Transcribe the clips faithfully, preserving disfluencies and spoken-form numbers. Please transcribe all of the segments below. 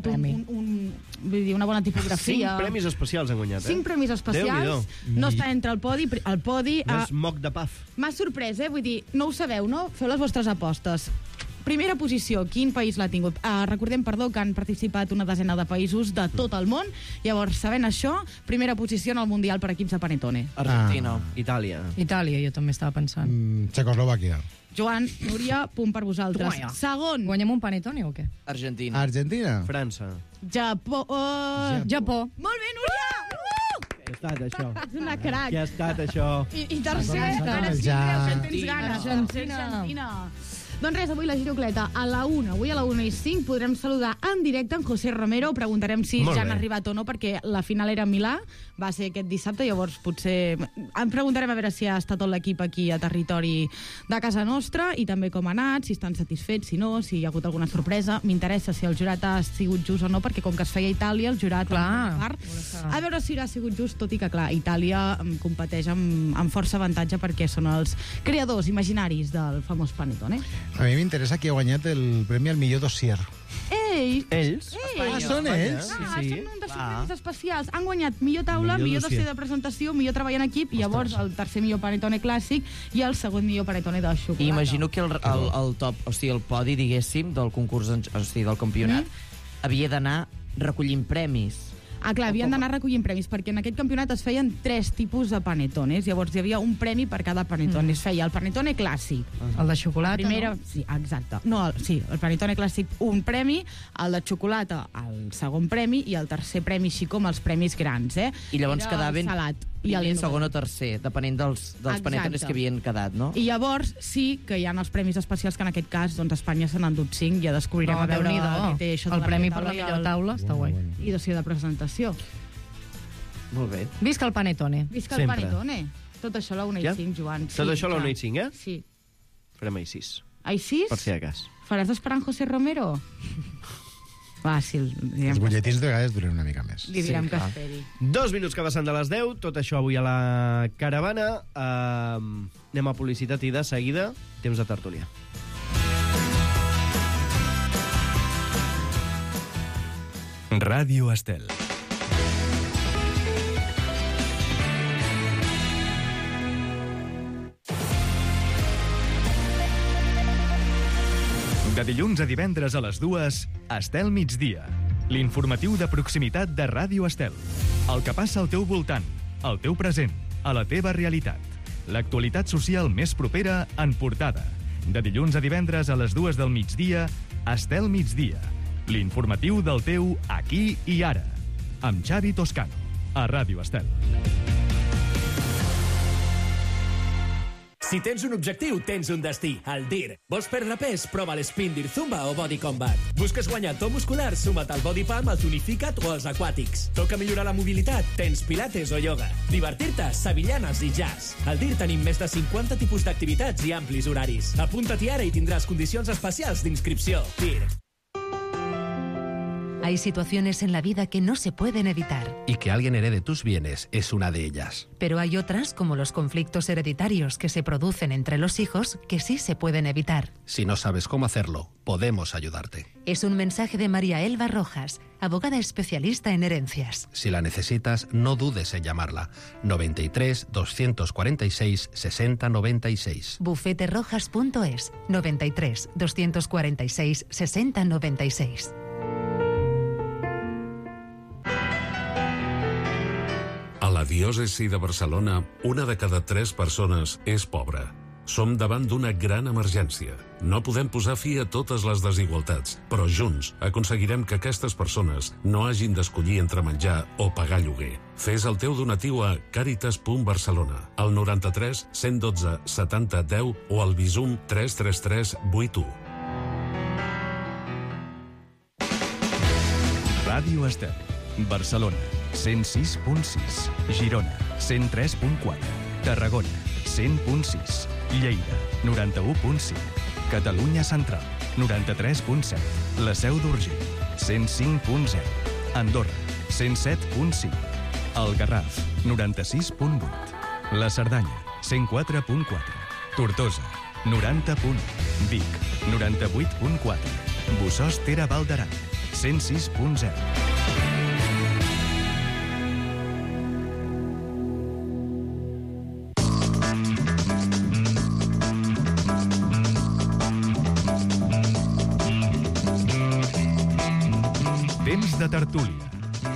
guanyat un, un, un, vull dir, una bona tipografia. Cinc premis especials han guanyat, eh? Cinc premis especials. No està entre el podi. El podi no uh, és moc de paf. M'ha sorprès, eh? Vull dir, no ho sabeu, no? Feu les vostres apostes. Primera posició, quin país l'ha tingut? Uh, recordem, perdó, que han participat una desena de països de tot el món. Llavors, sabent això, primera posició en el Mundial per equips de Panettone. Argentina. Ah. Itàlia. Itàlia, jo també estava pensant. Mm, Txecoslovàquia. Joan, Núria, punt per vosaltres. Toma ja. Segon. Guanyem un Panettone o què? Argentina. Argentina. França. Japó. Uh... Japó. Molt bé, Núria! Uh! Què ha estat, això? Ets una crac. Què ha estat, això? I, i tercer, ara sí, Ja. creus que en tens ganes. Argentina. Argentina. Doncs res, avui la girocleta a la una, avui a la una i cinc podrem saludar en directe en José Romero, preguntarem si Molt ja bé. han arribat o no, perquè la final era a Milà, va ser aquest dissabte, llavors potser... En preguntarem a veure si ha estat tot l'equip aquí a territori de casa nostra i també com ha anat, si estan satisfets, si no, si hi ha hagut alguna sorpresa. M'interessa si el jurat ha sigut just o no, perquè com que es feia a Itàlia, el jurat... Clar. Part, a veure si ha sigut just, tot i que, clar, Itàlia competeix amb, amb força avantatge perquè són els creadors imaginaris del famós Panettone. A mi m'interessa qui ha guanyat el premi al millor dossier. Ells! Ells? Ells! Ah, són ells? Ah, Sí, sí. són un dels Ah. premis especials. Han guanyat millor taula, Millor millor, dossier. dossier de presentació, millor treball en equip, i llavors el tercer millor Panettone clàssic i el segon millor Panettone de xocolata. I imagino que el, el, el top, o sigui, el podi, diguéssim, del concurs, en- o sigui, del campionat, Mm. havia d'anar recollint premis. Ah, clar, havien d'anar recollint premis, perquè en aquest campionat es feien tres tipus de panetones, llavors hi havia un premi per cada panetone. Es feia el Panettone clàssic. El de xocolata, Primera, no? sí, exacte. No, el, sí, el Panettone clàssic, un premi, el de xocolata, el segon premi, i el tercer premi, així com els premis grans, eh? I llavors Era quedaven el salat. I primer, el segon o tercer, depenent dels, dels Exacte. panetones que havien quedat, no? I llavors sí que hi ha els premis especials que en aquest cas doncs, Espanya se n'ha endut cinc, ja descobrirem No, a veure Déu-n'hi-do. què té això de El la premi millor per la taula i millor el- taula està guai. i dossier de presentació. Molt bé. Visca el Panettone. Visca el Sempre. Panettone. Tot això a la una Ja? i cinc, Joan. Tot això a la una i cinc, eh? Sí. Farem a sis. Ai, sis? Per si de cas. Faràs esperar en José Romero? Fàcil. Direm Els que, butlletins de vegades duren una mica més. li direm Sí, que clar. esperi. Dos minuts que passen de les deu, tot això avui a la caravana. Uh, anem a publicitat i de seguida, temps de tertúlia. Ràdio Estel. De dilluns a divendres a les dues, Estel migdia. L'informatiu de proximitat de Ràdio Estel. El que passa al teu voltant, al teu present, a la teva realitat. L'actualitat social més propera en portada. De dilluns a divendres a les dues del migdia, Estel migdia. L'informatiu del teu aquí i ara. Amb Xavi Toscano, a Ràdio Estel. Si tens un objectiu, tens un destí. El D I R. Vols perdre pes? Prova l'Spin D I R Zumba o Body Combat. Busques guanyar to muscular? Suma't al Body Pump, al Tonificat o als Aquàtics. Toca millorar la mobilitat? Tens pilates o ioga. Divertir-te? Sevillanes i jazz. Al D I R tenim més de cinquanta tipus d'activitats i amplis horaris. Apunta-t'hi ara i tindràs condicions especials d'inscripció. D I R. Hay situaciones en la vida que no se pueden evitar, Y que alguien herede tus bienes es una de ellas. pero hay otras, como los conflictos hereditarios que se producen entre los hijos, que sí se pueden evitar. Si no sabes cómo hacerlo, podemos ayudarte. Es un mensaje de María Elba Rojas, abogada especialista en herencias. Si la necesitas, no dudes en llamarla. noventa y tres, doscientos cuarenta y seis, sesenta noventa y seis. bufeterojas punto es, noventa y tres, doscientos cuarenta y seis, sesenta noventa y seis. A la diòcesi de Barcelona, una de cada tres persones és pobra. Som davant d'una gran emergència. No podem posar fi a totes les desigualtats, però junts aconseguirem que aquestes persones no hagin d'escollir entre menjar o pagar lloguer. Fes el teu donatiu a càritas punt barcelona, al noranta-tres, cent dotze, setanta, deu o al Bizum tres tres tres vuit u. Ràdio Estel. Barcelona, cent sis punt sis. Girona, cent tres punt quatre. Tarragona, cent punt sis. Lleida, noranta-u punt cinc. Catalunya Central, noranta-tres punt set. La Seu d'Urgell, cent cinc punt zero. Andorra, cent set punt cinc. El Garraf, noranta-sis punt vuit. La Cerdanya, cent quatre punt quatre. Tortosa, noranta punt u. Vic, noranta-vuit punt quatre. Bossòst Tere Val d'Aran, cent sis punt zero. Temps de tertúlia.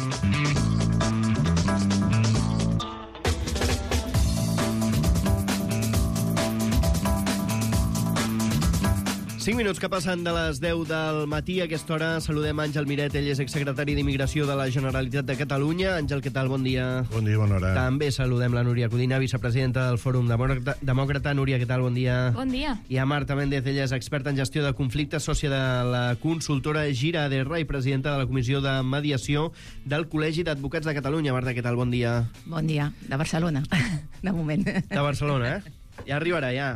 cinc minuts que passen de les deu del matí. A aquesta hora saludem Àngel Miret, ell és exsecretari d'Immigració de la Generalitat de Catalunya. Àngel, què tal? Bon dia. Bon dia, bona hora. També saludem la Núria Codina, vicepresidenta del Fòrum Demòcrata. Demòcrata. Núria, què tal? Bon dia. Bon dia. I a Marta Méndez, ella és experta en gestió de conflictes, sòcia de la consultora Gira Aderra i presidenta de la Comissió de Mediació del Col·legi d'Advocats de Catalunya. Marta, què tal? Bon dia. Bon dia. De Barcelona, de moment. De Barcelona, eh? Ja arribarà, ja.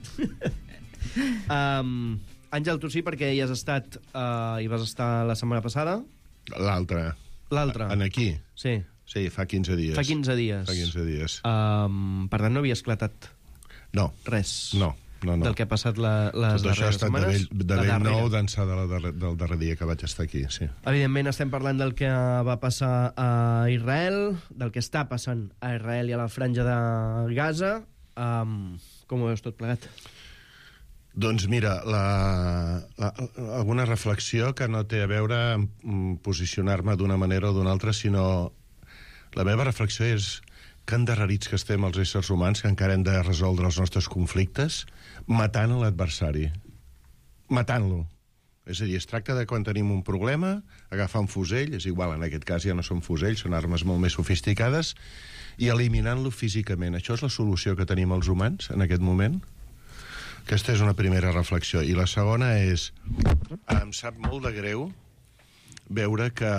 Um, Àngel, tu sí, perquè hi has estat, uh, hi vas estar la setmana passada. L'altra. L'altra. En aquí? Sí. Sí, fa quinze dies. Fa quinze dies. Fa quinze dies. Um, per tant, no havia esclatat no. res no, no, no. del que ha passat la, les Tot això ha darreres estat setmanes. de vell, de vell nou d'ençà de la darrer, del darrer dia que vaig estar aquí, sí. Evidentment estem parlant del que va passar a Israel, del que està passant a Israel i a la franja de Gaza. Um, com ho veus tot plegat? Doncs mira, la, la, alguna reflexió que no té a veure amb posicionar-me d'una manera o d'una altra, sinó la meva reflexió és que endarrerits que estem els éssers humans, que encara hem de resoldre els nostres conflictes, matant l'adversari. Matant-lo. És a dir, es tracta de quan tenim un problema, agafar un fusell, és igual, en aquest cas ja no són fusells, són armes molt més sofisticades, i eliminant-lo físicament. Això és la solució que tenim els humans en aquest moment? Aquesta és una primera reflexió. I la segona és, em sap molt de greu veure que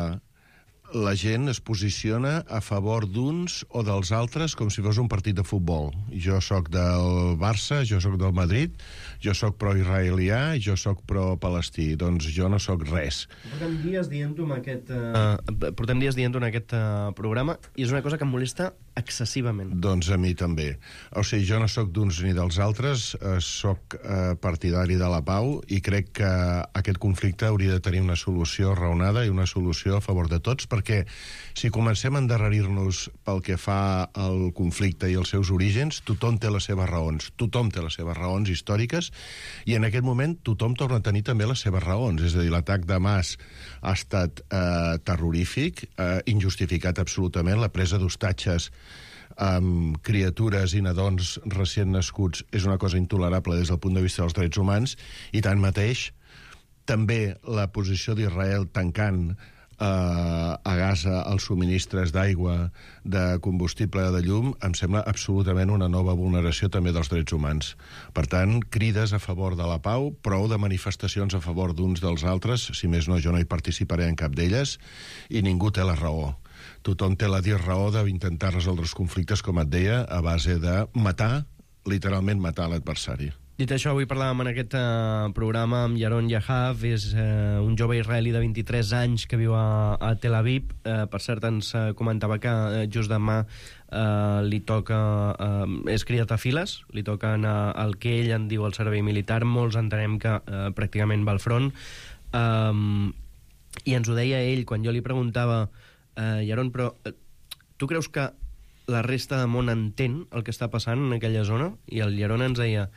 la gent es posiciona a favor d'uns o dels altres com si fos un partit de futbol. Jo sóc del Barça, jo sóc del Madrid, jo sóc pro-israelià, jo sóc pro-palestí. Doncs jo no sóc res. Portem dies dient-ho en aquest, uh, portem dies dient-ho en aquest uh, programa i és una cosa que em molesta excessivament. Doncs a mi també. O sigui, jo no sóc d'uns ni dels altres, eh, sóc eh, partidari de la pau i crec que aquest conflicte hauria de tenir una solució raonada i una solució a favor de tots, perquè si comencem a endarrerir-nos pel que fa al conflicte i els seus orígens, tothom té les seves raons, tothom té les seves raons històriques i en aquest moment tothom torna a tenir també les seves raons. És a dir, l'atac de Hamas ha estat eh, terrorífic, eh, injustificat absolutament, la presa d'hostatges amb criatures i nadons recient nascuts és una cosa intolerable des del punt de vista dels drets humans i tanmateix també la posició d'Israel tancant eh, a Gaza els subministres d'aigua, de combustible, de llum, em sembla absolutament una nova vulneració també dels drets humans. Per tant, crides a favor de la pau, prou de manifestacions a favor d'uns dels altres, si més no jo no hi participaré en cap d'elles, i ningú té la raó. Tothom té la disraó d'intentar resoldre els conflictes, com et deia, a base de matar, literalment matar l'adversari. Dit això, avui parlàvem en aquest uh, programa amb Yaron Yahav, és uh, un jove israelí de vint-i-tres anys que viu a, a Tel Aviv. Uh, per cert, ens uh, comentava que uh, just demà uh, li toca... Uh, és criat a files, li toca anar al que ell en diu el servei militar. Molts entenem que uh, pràcticament va al front. Um, I ens ho deia ell, quan jo li preguntava uh, Yaron, però uh, tu creus que la resta del món entén el que està passant en aquella zona? I el Yaron ens deia...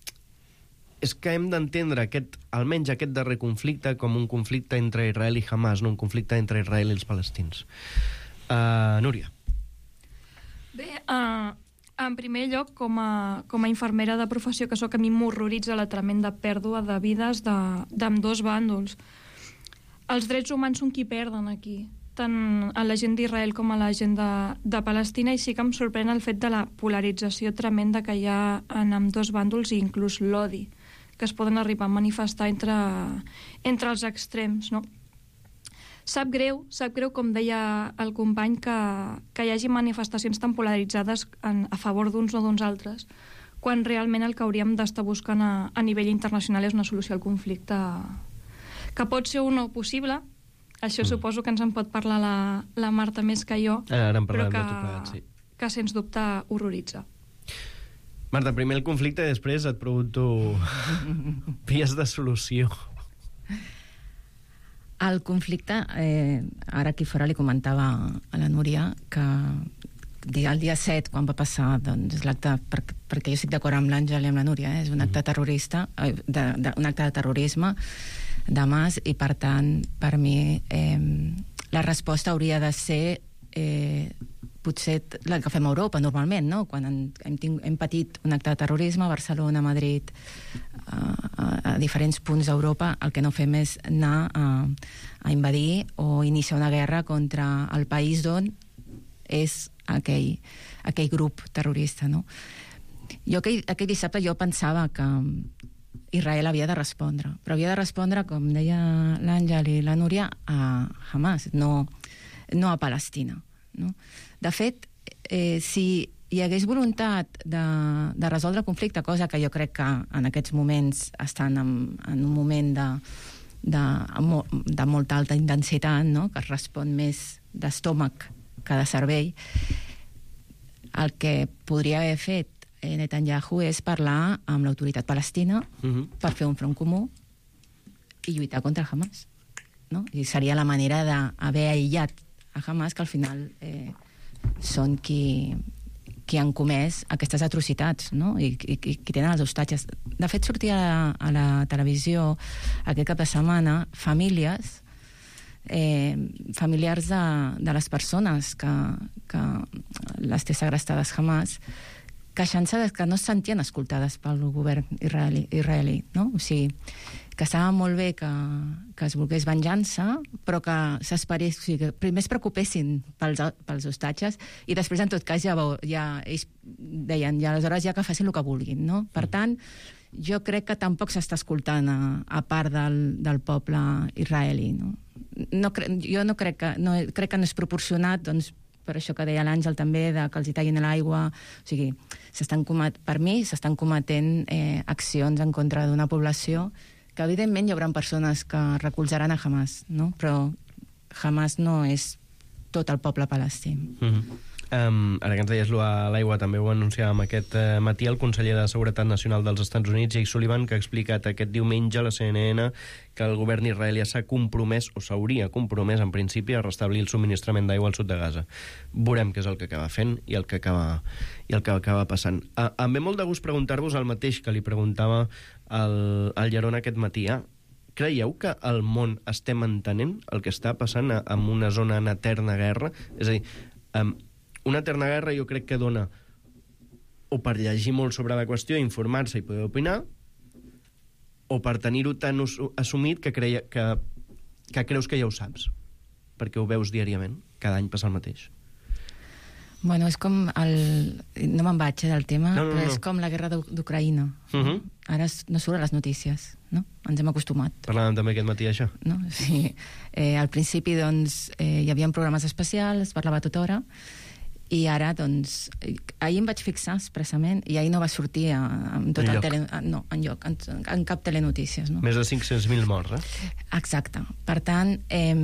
és que hem d'entendre aquest, almenys aquest darrer conflicte com un conflicte entre Israel i Hamas, no un conflicte entre Israel i els palestins. Uh, Núria. Bé, uh, en primer lloc, com a, com a infermera de professió que sóc, a mi m'horroritza la tremenda pèrdua de vides d'ambdós bàndols. Els drets humans són qui perden aquí, tant a la gent d'Israel com a la gent de, de Palestina, i sí que em sorprèn el fet de la polarització tremenda que hi ha en ambdós bàndols i inclús l'odi que es poden arribar a manifestar entre, entre els extrems, no? Sap greu, sap greu, com deia el company, que, que hi hagi manifestacions tan polaritzades en, a favor d'uns o d'uns altres, quan realment el que hauríem d'estar buscant a, a nivell internacional és una solució al conflicte que pot ser o no possible. Això mm. suposo que ens en pot parlar la, la Marta més que jo, ara en però que, plegat, sí. que sens dubte horroritza. Marta, primer el conflicte i després et pregunto vies de solució. El conflicte, eh, ara aquí fora li comentava a la Núria que el dia set, quan va passar doncs, l'acte, per, perquè jo estic d'acord amb l'Àngel i amb la Núria, eh, és un acte terrorista, eh, de, de, un acte de terrorisme de Hamas, i per tant, per mi, eh, la resposta hauria de ser eh, potser la que fem a Europa normalment, no? Quan hem, hem, ting, hem patit un acte de terrorisme a Barcelona, a Madrid, a, a, a diferents punts d'Europa, el que no fem és anar a, a invadir o iniciar una guerra contra el país d'on és aquell, aquell grup terrorista, no? Jo aquell, aquell dissabte jo pensava que Israel havia de respondre, però havia de respondre, com deia l'Àngel i la Núria, a Hamas, no, no a Palestina, no? De fet, eh, si hi hagués voluntat de, de resoldre el conflicte, cosa que jo crec que en aquests moments estan en, en un moment de, de, de molta alta intensitat, no? Que es respon més d'estómac que de cervell, el que podria haver fet Netanyahu és parlar amb l'autoritat palestina uh-huh. per fer un front comú i lluitar contra Hamas, no? I seria la manera d'haver aïllat a Hamas, que al final eh, són qui, qui han comès aquestes atrocitats, no? I, i, i qui tenen els hostatges. De fet, sortia a, a la televisió aquest cap de setmana famílies Eh, familiars de, de les persones que, que les té segrestades Hamas, queixant-se que no es sentien escoltades pel govern israelí, israelí, no? O sigui, que estava molt bé que, que es volgués venjança, però que s'esperés, o sigui, que primer es preocupessin pels, pels hostatges i després, en tot cas, ja, ja ells deien, ja aleshores ja que facin el que vulguin, no? Per tant, jo crec que tampoc s'està escoltant a, a part del, del poble israelí, no? No cre jo no crec que no, crec que no és proporcionat, doncs, per això que deia l'Àngel també, de que els hi tallin l'aigua. O sigui, comet... per mi s'estan cometent eh, accions en contra d'una població que, evidentment, hi haurà persones que recolzaran a Hamas, no? Però Hamas no és tot el poble palestí. Mm-hmm. Um, ara que ens deies a l'aigua, també ho anunciàvem aquest uh, matí el conseller de Seguretat Nacional dels Estats Units, Jake Sullivan, que ha explicat aquest diumenge a la C N N que el govern israelià s'ha compromès, o s'hauria compromès en principi, a restablir el subministrament d'aigua al sud de Gaza. Veurem què és el que acaba fent i el que acaba, i el que acaba passant. Uh, em ve molt de gust preguntar-vos el mateix que li preguntava al, al Lleron aquest matí. Eh? Creieu que el món estem entenent el que està passant a, en una zona en eterna guerra? És a dir, um, una eterna guerra jo crec que dona o per llegir molt sobre la qüestió, informar-se i poder opinar, o per tenir-ho tan assumit que, creia, que, que creus que ja ho saps, perquè ho veus diàriament, cada any passa el mateix. Bueno, és com el... No me'n vaig eh, del tema, no, no, però no. és com la guerra d'Ucraïna. Uh-huh. Ara no surt a les notícies, no? Ens hem acostumat. Parlàvem també aquest matí això. No? Sí. Eh, al principi, doncs, eh, hi havia programes especials, es parlava a tota hora, i ara, doncs, ahir em vaig fixar expressament, i ahir no va sortir a, a, tot en el lloc. tele, a, no, en lloc, en, en cap telenotícies. No? Més de cinc-cents mil morts, eh? Exacte. Per tant, eh,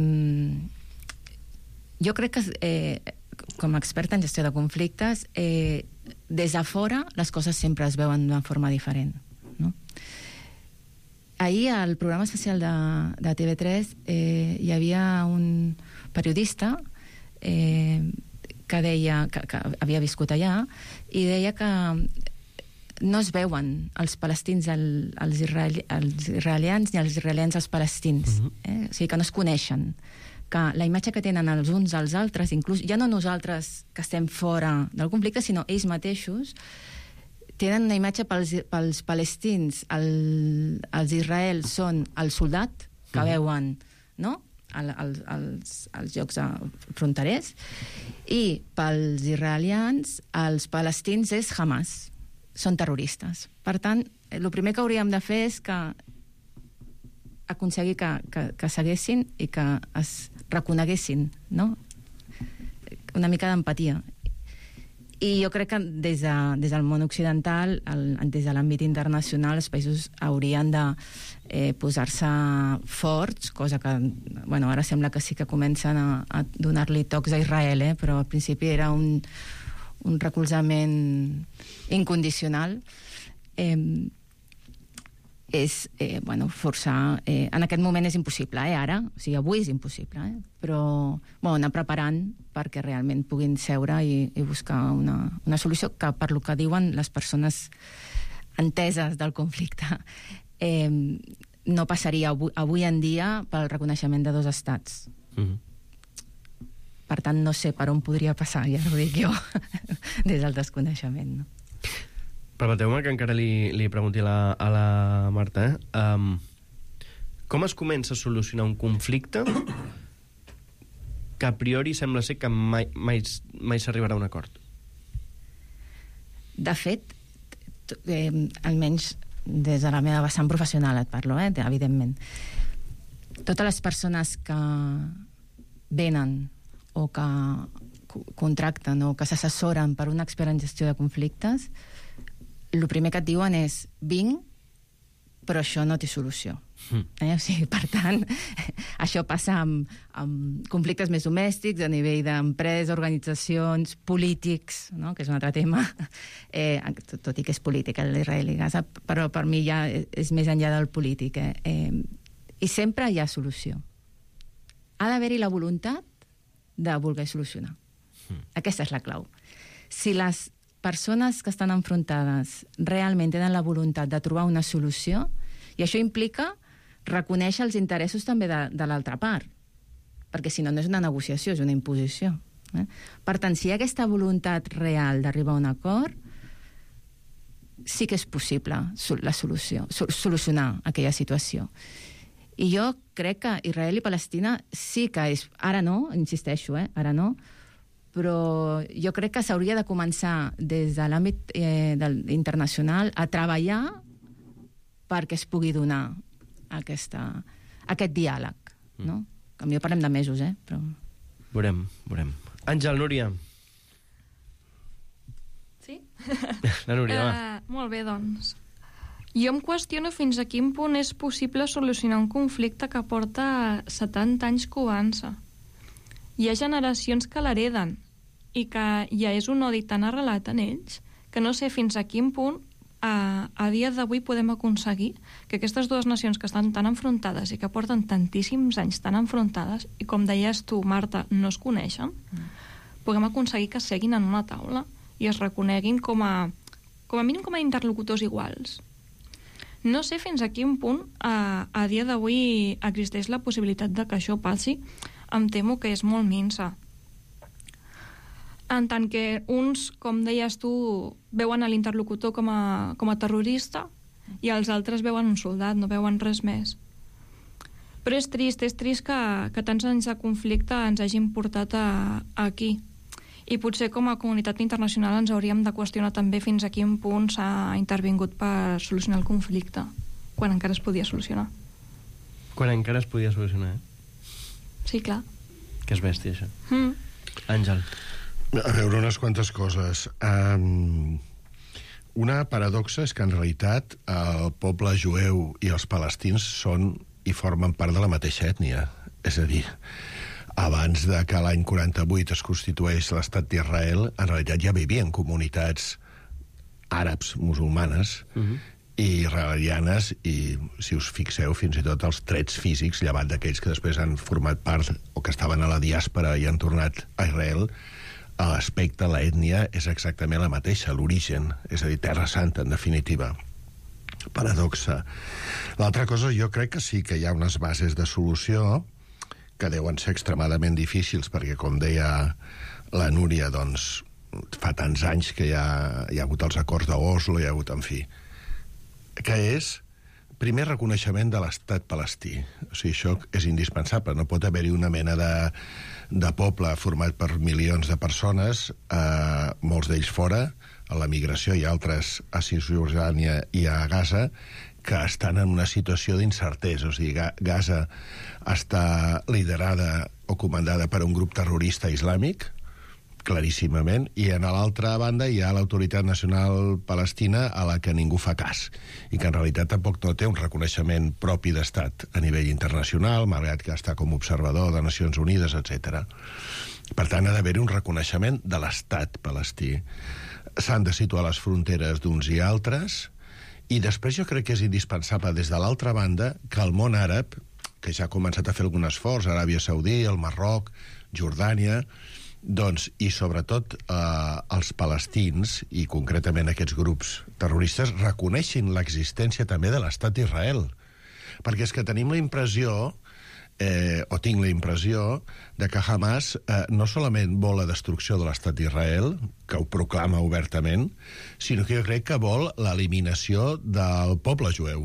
jo crec que, eh, com a experta en gestió de conflictes, eh, des de fora les coses sempre es veuen d'una forma diferent. No? Ahir, al programa especial de, de T V tres, eh, hi havia un periodista eh, que deia que, que havia viscut allà i deia que no es veuen els palestins el, els, israeli, els israelians ni els israelians els palestins. Uh-huh. eh? O sigui, que no es coneixen. Que la imatge que tenen els uns als altres, inclús ja no nosaltres que estem fora del conflicte, sinó ells mateixos, tenen una imatge pels, pels palestins. El, els Israel són el soldat que uh-huh. veuen, no?, Al, als, als, als llocs fronterers, i pels israelians els palestins és Hamas, són terroristes. Per tant, el primer que hauríem de fer és que aconseguir que, que, que seguessin i que es reconeguessin, no? Una mica d'empatia. I jo crec que des, de, des del món occidental, el, des de l'àmbit internacional, els països haurien de eh, posar-se forts, cosa que, bueno, ara sembla que sí que comencen a, a donar-li tocs a Israel, eh, però al principi era un, un recolzament incondicional. Eh, és eh, bueno, forçar... Eh, en aquest moment és impossible, eh, ara. O sigui, avui és impossible, eh? Però bueno, anar preparant perquè realment puguin seure i, i buscar una, una solució que, per lo que diuen les persones enteses del conflicte, eh, no passaria avui, avui en dia pel reconeixement de dos estats. Mm-hmm. Per tant, no sé per on podria passar, ja ho dic jo, des del desconeixement, no? Permeteu-me que encara li, li pregunti a la, a la Marta, eh? Um, com es comença a solucionar un conflicte que a priori sembla ser que mai, mai, mai s'arribarà a un acord? De fet, eh, almenys des de la meva vessant professional et parlo, eh, evidentment, totes les persones que venen o que contracten o que s'assessoren per un expert en gestió de conflictes, el primer que et diuen és vinc, però això no té solució. Mm. Eh? O sigui, per tant, això passa amb, amb conflictes més domèstics, a nivell d'empreses, organitzacions, polítics, no? Que és un altre tema, eh, tot, tot i que és política, l'Israel i Gaza, però per mi ja és més enllà del polític. Eh? Eh, I sempre hi ha solució. Ha d'haver-hi la voluntat de voler solucionar. Mm. Aquesta és la clau. Si les persones que estan enfrontades realment tenen la voluntat de trobar una solució, i això implica reconèixer els interessos també de, de l'altra part, perquè si no, no és una negociació, és una imposició. Eh? Per tant, si hi ha aquesta voluntat real d'arribar a un acord, sí que és possible la solució, solucionar aquella situació. I jo crec que Israel i Palestina sí que és... Ara no, insisteixo, eh? Ara no, però jo crec que s'hauria de començar des de l'àmbit eh, internacional a treballar perquè es pugui donar aquesta, aquest diàleg, no? Que millor parlem de mesos, eh? Però... Veurem, veurem. Àngel, Núria. Sí? La Núria, va. Uh, molt bé, doncs. Jo em qüestiono fins a quin punt és possible solucionar un conflicte que porta setanta anys covant-se. Hi ha generacions que l'hereden i que ja és un odi tan arrelat en ells que no sé fins a quin punt a, a dia d'avui podem aconseguir que aquestes dues nacions que estan tan enfrontades i que porten tantíssims anys tan enfrontades i, com deies tu, Marta, no es coneixen, mm. puguem aconseguir que seguin en una taula i es reconeguin com a, com a mínim com a interlocutors iguals. No sé fins a quin punt a, a dia d'avui existeix la possibilitat de que això passi. Em temo que és molt minsa. En tant que uns, com deies tu, veuen a l'interlocutor com a, com a terrorista i els altres veuen un soldat, no veuen res més. Però és trist, és trist que, que tants anys de conflicte ens hagin portat a, a aquí. I potser com a comunitat internacional ens hauríem de qüestionar també fins a quin punt s'ha intervingut per solucionar el conflicte, quan encara es podia solucionar. Quan encara es podia solucionar, eh? Sí, clar. Que és bèstia, això. Mm. Àngel. A veure, unes quantes coses. Um, una paradoxa és que, en realitat, el poble jueu i els palestins són i formen part de la mateixa ètnia. És a dir, abans de que l'any quaranta-vuit es constitueix l'estat d'Israel, en realitat ja vivien comunitats àrabs musulmanes uh-huh. i israelianes, i si us fixeu fins i tot els trets físics, llevat d'aquells que després han format part o que estaven a la diàspora i han tornat a Israel, l'aspecte, l'ètnia és exactament la mateixa, l'origen, és a dir, Terra Santa, en definitiva. Paradoxa. L'altra cosa, jo crec que sí que hi ha unes bases de solució que deuen ser extremadament difícils, perquè, com deia la Núria, doncs, fa tants anys que hi ha, hi ha hagut els acords d'Oslo, hi ha hagut, en fi, que és, primer, reconeixement de l'estat palestí. O sigui, això és indispensable. No pot haver-hi una mena de, de poble format per milions de persones, eh, molts d'ells fora, a la migració i altres a Cisjordània i a Gaza, que estan en una situació d'incertesa. O sigui, Gaza està liderada o comandada per un grup terrorista islàmic, claríssimament, i en l'altra banda hi ha l'Autoritat Nacional Palestina, a la que ningú fa cas, i que en realitat tampoc no té un reconeixement propi d'estat a nivell internacional, malgrat que està com observador de Nacions Unides, etcètera. Per tant, ha d'haver-hi un reconeixement de l'estat palestí. S'han de situar les fronteres d'uns i altres, I després jo crec que és indispensable, des de l'altra banda, que el món àrab, que ja ha començat a fer algun esforç, Aràbia Saudí, el Marroc, Jordània, doncs, i sobretot eh, els palestins, i concretament aquests grups terroristes, reconeixin l'existència també de l'estat d'Israel. Perquè és que tenim la impressió, eh, o tinc la impressió, de que Hamas eh, no solament vol la destrucció de l'estat d'Israel, que ho proclama obertament, sinó que jo crec que vol l'eliminació del poble jueu.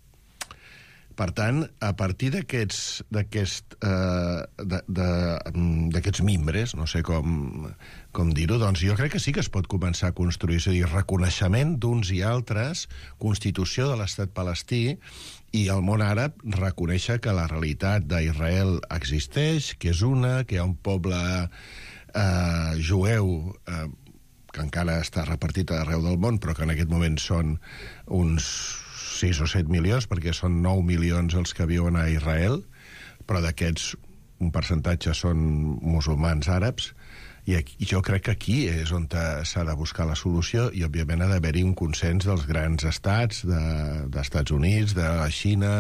Per tant, a partir d'aquests d'aquest, eh, de, de, d'aquests mimbres, no sé com, com dir-ho, doncs jo crec que sí que es pot començar a construir, és a dir, reconeixement d'uns i altres, constitució de l'estat palestí, i el món àrab reconèixer que la realitat d'Israel existeix, que és una, que hi ha un poble eh, jueu eh, que encara està repartit arreu del món, però que en aquest moment són uns sis o set milions, perquè són nou milions els que viuen a Israel, però d'aquests un percentatge són musulmans àrabs, i aquí, jo crec que aquí és on s'ha de buscar la solució, i òbviament ha d'haver-hi un consens dels grans estats, de, d'Estats Units, de la Xina,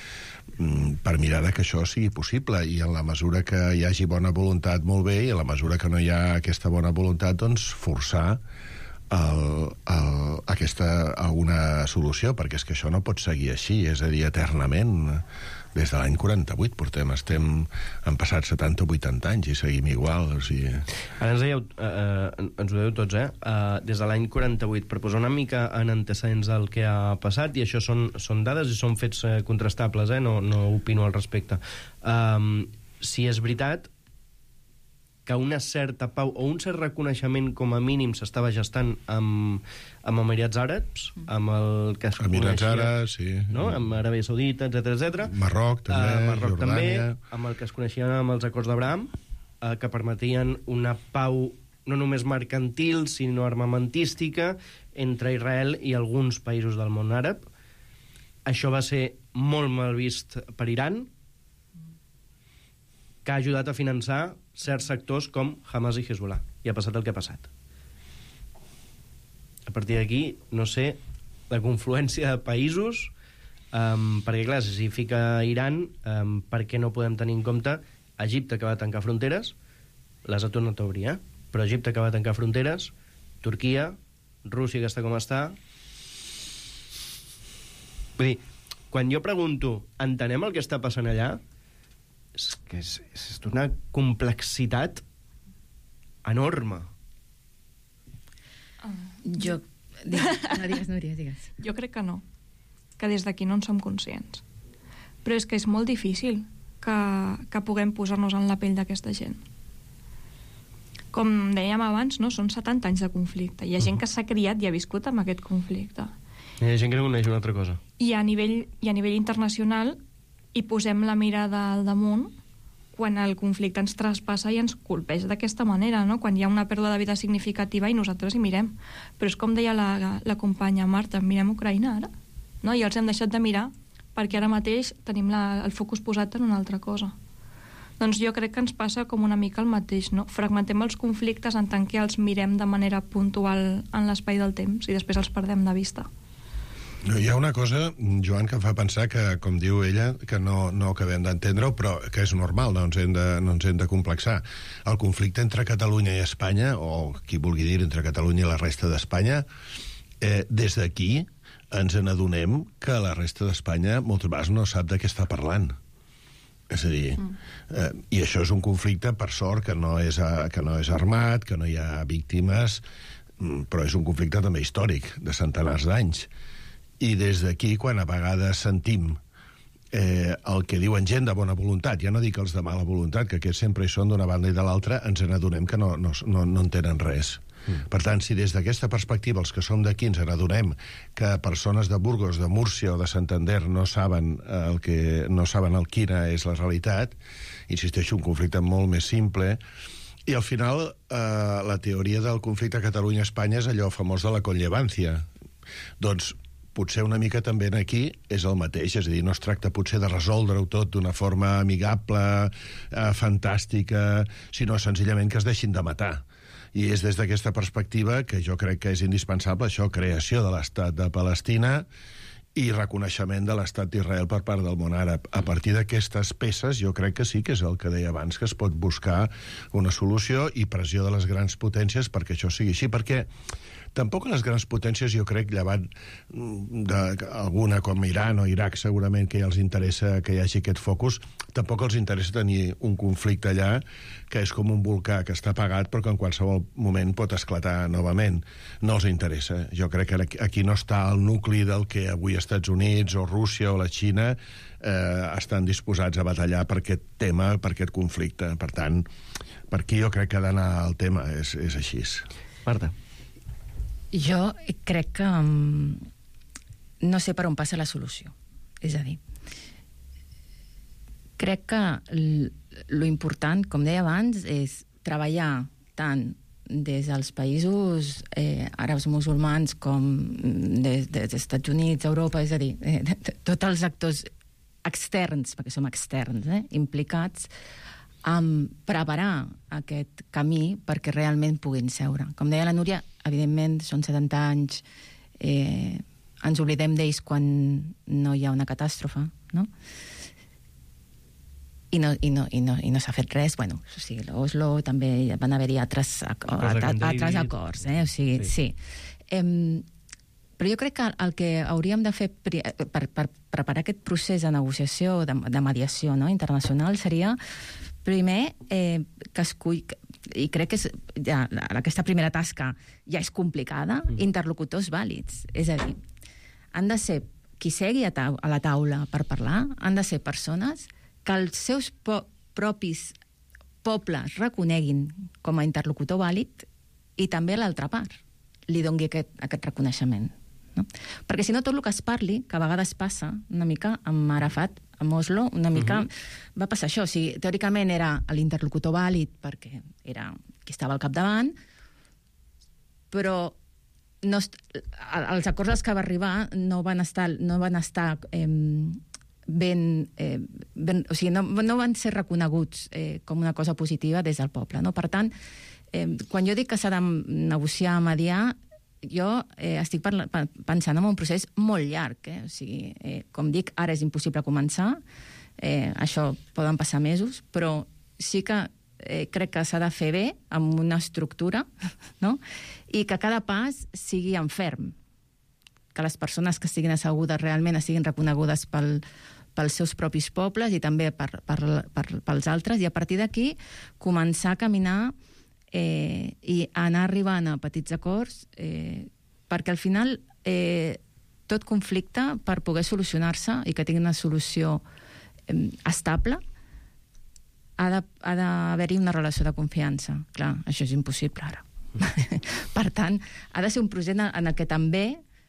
per mirar que això sigui possible, i en la mesura que hi hagi bona voluntat, molt bé, i en la mesura que no hi ha aquesta bona voluntat, doncs forçar El, el, aquesta, alguna solució, perquè és que això no pot seguir així, és a dir, eternament. Des de l'any quaranta-vuit portem, estem, han passat setanta o vuitanta anys i seguim igual. O sigui... Ara ens, deieu, eh, ens ho deieu tots, eh? Uh, des de l'any quaranta-vuit, per posar una mica en antecedents del que ha passat, i això són, són dades i són fets eh, contrastables, eh? no, no opino al respecte. Um, si és veritat que una certa pau o un cert reconeixement com a mínim s'estava gestant amb, amb Emirats Àrabs, amb el que es Emirats coneixia... Àrabs, sí. No? Amb Aràbia Saudita, etcètera, etcètera. Marroc, també, uh, Marroc Jordània... també, amb el que es coneixien amb els acords d'Abraham, uh, que permetien una pau no només mercantil, sinó armamentística entre Israel i alguns països del món àrab. Això va ser molt mal vist per Iran, que ha ajudat a finançar certs sectors com Hamas i Hezbollah. I ha passat el que ha passat. A partir d'aquí, no sé, la confluència de països, um, perquè, clar, si s'hi fica Iran, um, per què no podem tenir en compte Egipte, que va tancar fronteres, les ha tornat a obrir, eh? Però Egipte, que va tancar fronteres, Turquia, Rússia, que està com està... Vull dir, quan jo pregunto, entenem el que està passant allà? És que és, és d'una complexitat enorme. Jo... Digues, no, digues, Núria, digues. Jo crec que no. Que des d'aquí no en som conscients. Però és que és molt difícil que, que puguem posar-nos en la pell d'aquesta gent. Com dèiem abans, no? Són setanta anys de conflicte. Hi ha gent que s'ha criat i ha viscut amb aquest conflicte. Hi ha gent que no coneix una altra cosa. I a nivell, i a nivell internacional i posem la mirada al damunt quan el conflicte ens traspassa i ens colpeix d'aquesta manera, no? Quan hi ha una pèrdua de vida significativa i nosaltres hi mirem. Però és com deia la, la companya Marta, mirem Ucraïna ara, no? I els hem deixat de mirar perquè ara mateix tenim la, el focus posat en una altra cosa. Doncs jo crec que ens passa com una mica el mateix, no? Fragmentem els conflictes en tant que els mirem de manera puntual en l'espai del temps i després els perdem de vista. Hi ha una cosa, Joan, que em fa pensar que, com diu ella, que no, no acabem d'entendre-ho, però que és normal, no ens, hem de, no ens hem de complexar. El conflicte entre Catalunya i Espanya, o qui vulgui dir entre Catalunya i la resta d'Espanya, eh, des d'aquí ens n'adonem que la resta d'Espanya moltes vegades no sap de què està parlant. És a dir, mm. eh, i això és un conflicte, per sort, que no és, a, que no és armat, que no hi ha víctimes, però és un conflicte també històric, de centenars d'anys. I des d'aquí, quan a vegades sentim eh, el que diuen gent de bona voluntat, ja no dic els de mala voluntat, que aquests sempre hi són d'una banda i de l'altra, ens n'adonem que no, no, no, no entenen res. Mm. Per tant, si des d'aquesta perspectiva els que som d'aquí ens n'adonem que persones de Burgos, de Múrcia o de Santander no saben el que no saben el quina és la realitat, insisteixo, un conflicte molt més simple, i al final eh, la teoria del conflicte Catalunya-Espanya és allò famós de la conllevancia. Doncs potser una mica també aquí és el mateix, és a dir, no es tracta potser de resoldre-ho tot d'una forma amigable, eh, fantàstica, sinó senzillament que es deixin de matar. I és des d'aquesta perspectiva que jo crec que és indispensable això, creació de l'estat de Palestina i reconeixement de l'estat d'Israel per part del món àrab. A partir d'aquestes peces, jo crec que sí que és el que deia abans, que es pot buscar una solució i pressió de les grans potències perquè això sigui així, perquè tampoc a les grans potències, jo crec, llevat d'alguna com Iran o Iraq, segurament que ja els interessa que hi hagi aquest focus, tampoc els interessa tenir un conflicte allà que és com un volcà que està apagat però que en qualsevol moment pot esclatar novament. No els interessa. Jo crec que aquí no està el nucli del que avui Estats Units o Rússia o la Xina eh, estan disposats a batallar per aquest tema, per aquest conflicte. Per tant, per aquí jo crec que ha d'anar el tema, és, és així. Marta. Jo crec que um, no sé per on passa la solució. És a dir, crec que lo important, com deia abans, és treballar tant des dels països eh, àrabs musulmans com des, des dels Estats Units, Europa, és a dir, eh, tots els actors externs, perquè som externs, eh, implicats, amb preparar aquest camí perquè realment puguin seure. Com deia la Núria, evidentment són setanta anys, eh, ens oblidem d'ells quan no hi ha una catàstrofe, no? I no, i no, i no, i no s'ha fet res. Bueno, o sigui, l'Oslo també van haver-hi altres, altres acords, eh? O sigui, sí. sí. Em, però jo crec que el que hauríem de fer per, per preparar aquest procés de negociació, de, de mediació, no?, internacional, seria primer eh, que es cull, i crec que és, ja, aquesta primera tasca ja és complicada, mm. interlocutors vàlids. És a dir, han de ser qui segui a, tau, a la taula per parlar, han de ser persones que els seus po propis pobles reconeguin com a interlocutor vàlid i també a l'altra part li doni aquest, aquest reconeixement. No? Perquè si no, tot el que es parli, que a vegades passa una mica amb Arafat, amb Oslo, una mica uh-huh. va passar això. O sigui, teòricament era l'interlocutor vàlid perquè era qui estava al capdavant, però no, els acords als que va arribar no van estar, no van estar eh, ben, eh, ben... O sigui, no, no van ser reconeguts eh, com una cosa positiva des del poble. No? Per tant, eh, quan jo dic que s'ha de negociar, mediar, jo eh, estic pensant en un procés molt llarg. Eh? O sigui, eh, com dic, ara és impossible començar, eh, això poden passar mesos, però sí que eh, crec que s'ha de fer bé, amb una estructura, no? I que cada pas sigui en ferm, que les persones que estiguin assegudes realment estiguin reconegudes pel, pels seus propis pobles i també per, per, per, pels altres, i a partir d'aquí començar a caminar Eh, i anar arribant a petits acords eh, perquè al final eh, tot conflicte, per poder solucionar-se i que tingui una solució eh, estable, ha d'haver-hi una relació de confiança. Clar, això és impossible ara. Per tant, ha de ser un procés en el que també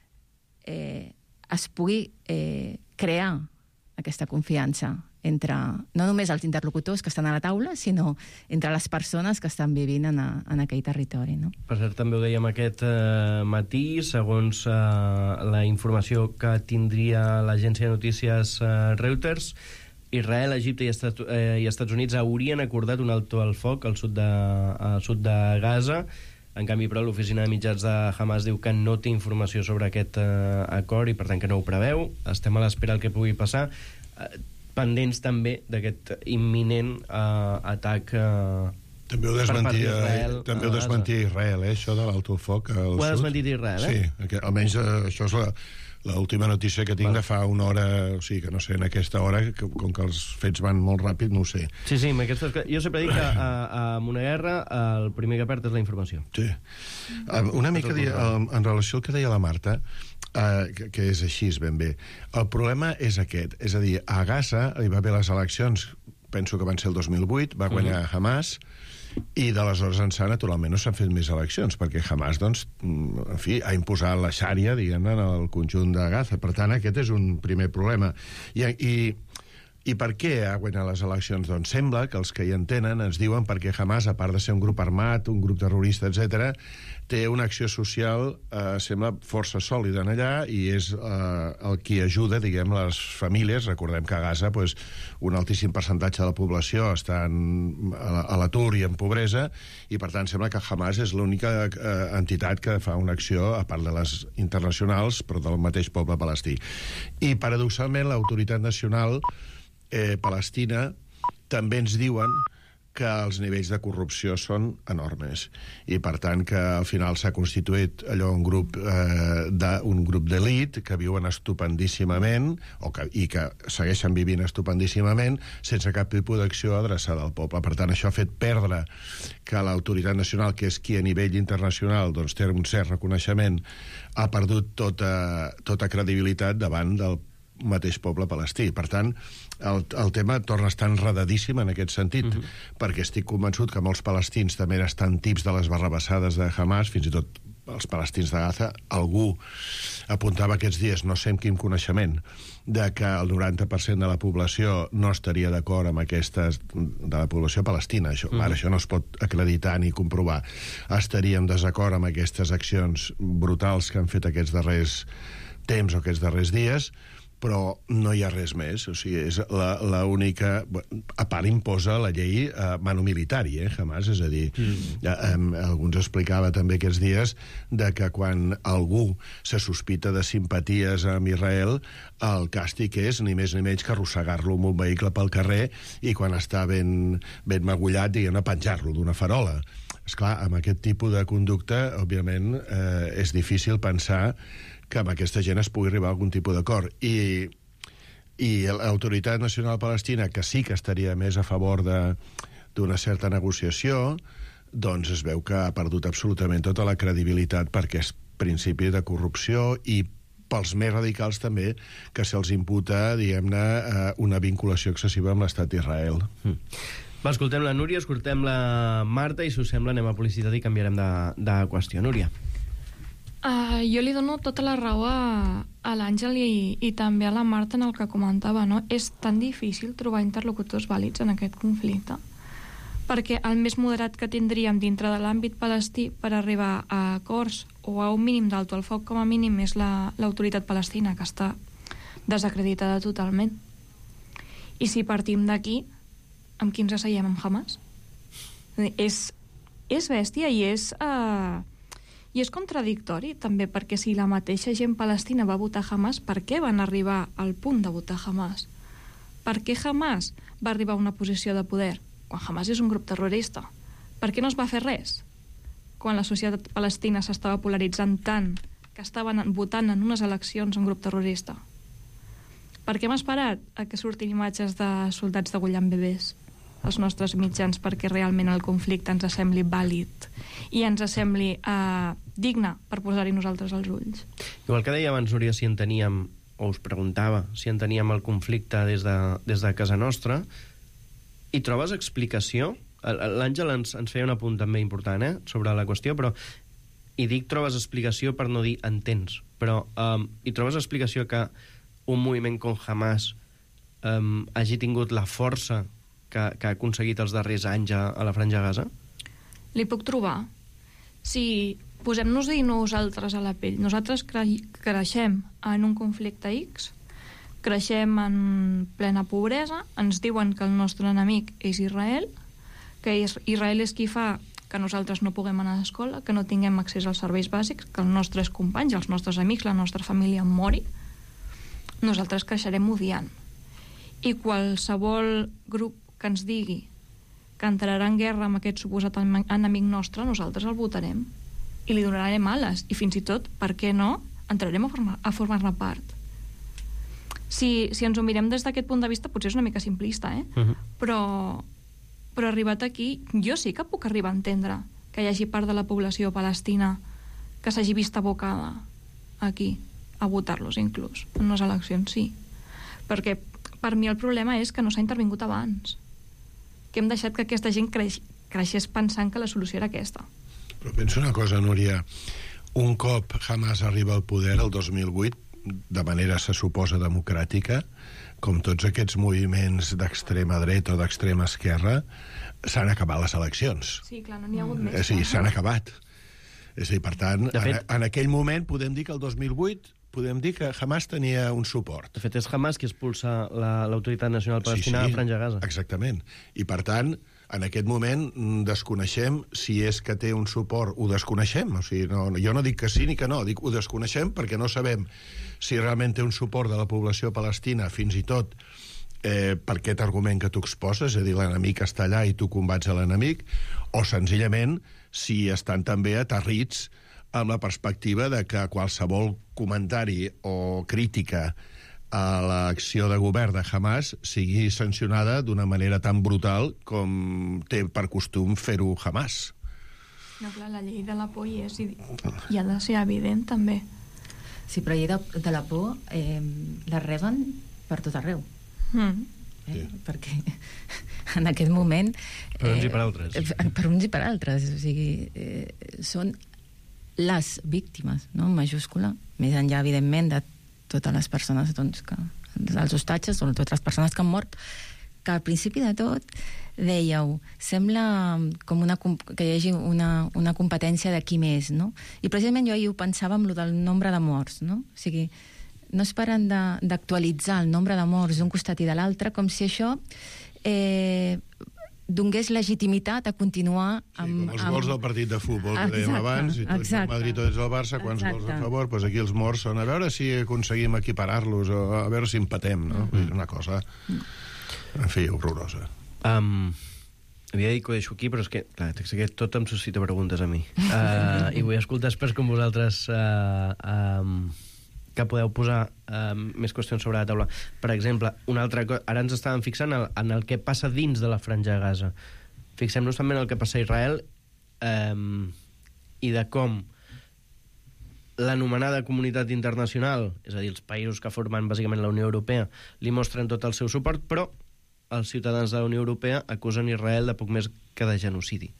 eh, es pugui eh, crear aquesta confiança entre no només els interlocutors que estan a la taula, sinó entre les persones que estan vivint en, a, en aquell territori. No? Per cert, també ho dèiem aquest eh, matí, segons eh, la informació que tindria l'agència de notícies eh, Reuters, Israel, Egipte i, Estat, eh, i Estats Units haurien acordat un alto al foc al sud de, al sud de Gaza. En canvi, però, l'oficina de mitjans de Hamas diu que no té informació sobre aquest eh, acord i, per tant, que no ho preveu. Estem a l'espera del que pugui passar. Eh, pendents també d'aquest imminent uh, atac uh, també ho desmentia Israel, també ho desmentia Israel, eh, això de l'alto al foc al ho ha sud. desmentit Israel, eh? Sí, que, almenys uh, això és la, l'última notícia que tinc de fa una hora, o sigui que no sé, en aquesta hora, que, com que els fets van molt ràpid, no ho sé. Sí, sí, aquestes, jo sempre dic que a, a, en una guerra el primer que perd és la informació. Sí. Uh, una mica di, uh, en relació al que deia la Marta, Uh, que, que és així ben bé. El problema és aquest, és a dir, a Gaza hi va haver les eleccions, penso que van ser el dos mil vuit, va guanyar uh-huh. Hamas, i d'aleshores ençà, naturalment, no s'han fet més eleccions, perquè Hamas, doncs, en fi, ha imposat la xària, diguem-ne, en el conjunt de Gaza. Per tant, aquest és un primer problema. I, i, I per què ha guanyat les eleccions? Doncs sembla que els que hi entenen ens diuen perquè Hamas, a part de ser un grup armat, un grup terrorista, etcètera, té una acció social, eh, sembla, força sòlida en allà i és eh, el qui ajuda, diguem, les famílies. Recordem que a Gaza pues, un altíssim percentatge de la població està en, a, a l'atur i en pobresa, i per tant sembla que Hamas és l'única eh, entitat que fa una acció, a part de les internacionals, però del mateix poble palestí. I paradoxalment l'autoritat nacional eh, palestina també ens diuen que els nivells de corrupció són enormes i, per tant, que al final s'ha constituït allò un grup eh, de, un grup d'elit que viuen estupendíssimament o que, i que segueixen vivint estupendíssimament sense cap tipus d'acció adreçada al poble. Per tant, això ha fet perdre que l'autoritat nacional, que és qui a nivell internacional doncs, té un cert reconeixement, ha perdut tota, tota credibilitat davant del mateix poble palestí. Per tant, el, el tema torna a estar enredadíssim en aquest sentit, uh-huh. perquè estic convençut que molts palestins també estan tips de les barrabassades de Hamas, fins i tot els palestins de Gaza. Algú apuntava aquests dies, no sé amb quin coneixement, de que el noranta per cent de la població no estaria d'acord amb aquestes, de la població palestina. Això, uh-huh. ara, això no es pot acreditar ni comprovar. Estaria en desacord amb aquestes accions brutals que han fet aquests darrers temps o aquests darrers dies, però no hi ha res més. O sigui, és la, la única... A part, imposa la llei eh, mano militari, eh, Hamas, és a dir, mm. eh, eh, alguns explicava també aquests dies de que quan algú se sospita de simpaties amb Israel, el càstig és ni més ni menys que arrossegar-lo amb un vehicle pel carrer i quan està ben, ben magullat, diguem-ne, penjar-lo d'una farola. Esclar, amb aquest tipus de conducta, òbviament, eh, és difícil pensar que amb aquesta gent es pugui arribar a algun tipus d'acord. I, i l'autoritat nacional palestina, que sí que estaria més a favor d'una certa negociació, doncs es veu que ha perdut absolutament tota la credibilitat perquè és principi de corrupció i pels més radicals també, que se'ls imputa, diguem-ne, una vinculació excessiva amb l'estat d'Israel. Mm. Va, escoltem la Núria, escoltem la Marta i, si us sembla, anem a publicitat i canviarem de, de qüestió. Núria. Uh, jo li dono tota la raó a, a l'Àngel i, i també a la Marta en el que comentava, no? És tan difícil trobar interlocutors vàlids en aquest conflicte, perquè el més moderat que tindríem dintre de l'àmbit palestí per arribar a acords o a un mínim d'alto al foc com a mínim és la, l'autoritat palestina, que està desacreditada totalment. I si partim d'aquí, amb qui ens asseiem? Amb Hamas? És, és bèstia i és... Uh, I és contradictori, també, perquè si la mateixa gent palestina va votar Hamas, per què van arribar al punt de votar Hamas? Per què Hamas va arribar a una posició de poder? Quan Hamas és un grup terrorista. Per què no es va fer res? Quan la societat palestina s'estava polaritzant tant que estaven votant en unes eleccions un grup terrorista. Per què hem esperat a que surtin imatges de soldats degollant bebès als nostres mitjans perquè realment el conflicte ens sembli vàlid i ens sembli eh, digne per posar-hi nosaltres els ulls? Igual que deia abans, Núria, si enteníem, o us preguntava, si enteníem el conflicte des de, des de casa nostra, i trobes explicació? L'Àngel ens, ens feia un apunt també important, eh, sobre la qüestió, però i dic trobes explicació per no dir entens, però um, i trobes explicació que un moviment com Hamas um, hagi tingut la força que, que ha aconseguit els darrers anys a, a la Franja de Gaza? Li puc trobar. Si posem-nos-hi nosaltres a la pell, nosaltres cre creixem en un conflicte X, creixem en plena pobresa, ens diuen que el nostre enemic és Israel, que Israel és qui fa que nosaltres no puguem anar a l'escola, que no tinguem accés als serveis bàsics, que els nostres companys, els nostres amics, la nostra família mori, nosaltres creixerem odiant. I qualsevol grup que ens digui que entrarà en guerra amb aquest suposat enemic nostre, nosaltres el votarem i li donarem ales, i fins i tot, per què no, entrarem a formar, a formar-ne part. Si, si ens ho mirem des d'aquest punt de vista, potser és una mica simplista, eh? Uh-huh. però, però arribat aquí, jo sí que puc arribar a entendre que hi hagi part de la població palestina que s'hagi vist abocada aquí, a votar-los inclús, en unes eleccions, sí. Perquè per mi el problema és que no s'ha intervingut abans, que hem deixat que aquesta gent creix, creixés pensant que la solució era aquesta. Però penso una cosa, Núria, un cop Hamas arriba al poder el dos mil vuit, de manera, se suposa, democràtica, com tots aquests moviments d'extrema dreta o d'extrema esquerra, s'han acabat les eleccions. Sí, clar, no n'hi ha hagut més. Eh, sí, s'han acabat. És a dir, per tant, De fet- en, en aquell moment podem dir que el dos mil vuit podem dir que Hamas tenia un suport. De fet, és Hamas qui expulsa la- l'Autoritat Nacional Palestina Sí, sí, a Franja Gaza. Exactament. I, per tant, en aquest moment mm, desconeixem si és que té un suport, ho desconeixem. O sigui, no, jo no dic que sí ni que no, dic ho desconeixem perquè no sabem si realment té un suport de la població palestina, fins i tot eh, per aquest argument que tu exposes, és a dir, l'enemic està allà i tu combats a l'enemic, o senzillament si estan també aterrits amb la perspectiva de que qualsevol comentari o crítica a l'acció de govern de Hamas sigui sancionada d'una manera tan brutal com té per costum fer-ho Hamas. No, clar, la llei de la por hi és i, i ha de ser evident, també. Sí, però la llei de, de la por eh, la reben per tot arreu. Mm. Eh? Perquè en aquest moment... Per uns i per altres. Eh, per uns i per altres. O sigui, eh, són les víctimes, no?, en majúscula, més enllà, evidentment, de totes les persones, doncs, que, els hostatges, o totes les persones que han mort, que al principi de tot dèieu, sembla com una, que hi hagi una, una competència de qui més, no? I precisament jo ahir ho pensava amb lo del nombre de morts, no? O sigui, no es paren d'actualitzar el nombre de morts d'un costat i de l'altre, com si això eh, donés legitimitat a continuar amb... Sí, com els gols amb... del partit de futbol que Exacte, dèiem abans, i tots exacte. el Madrid, tots el Barça, quants Exacte. gols a favor, doncs aquí els morts són a veure si aconseguim equiparar-los, o a veure si empatem, no? Mm. Una cosa, en fi, horrorosa. Um, havia dit que ho deixo aquí, però és que, clar, és que tot em suscita preguntes a mi. Uh, I vull escoltar després com vosaltres uh, um, que podeu posar uh, més qüestions sobre la taula. Per exemple, una altra cosa, ara ens estàvem fixant en el, en el que passa dins de la Franja de Gaza. Fixem-nos també en el que passa a Israel um, i de com l'anomenada comunitat internacional, és a dir, els països que formen bàsicament la Unió Europea, li mostren tot el seu suport, però els ciutadans de la Unió Europea acusen Israel de poc més que de genocidi.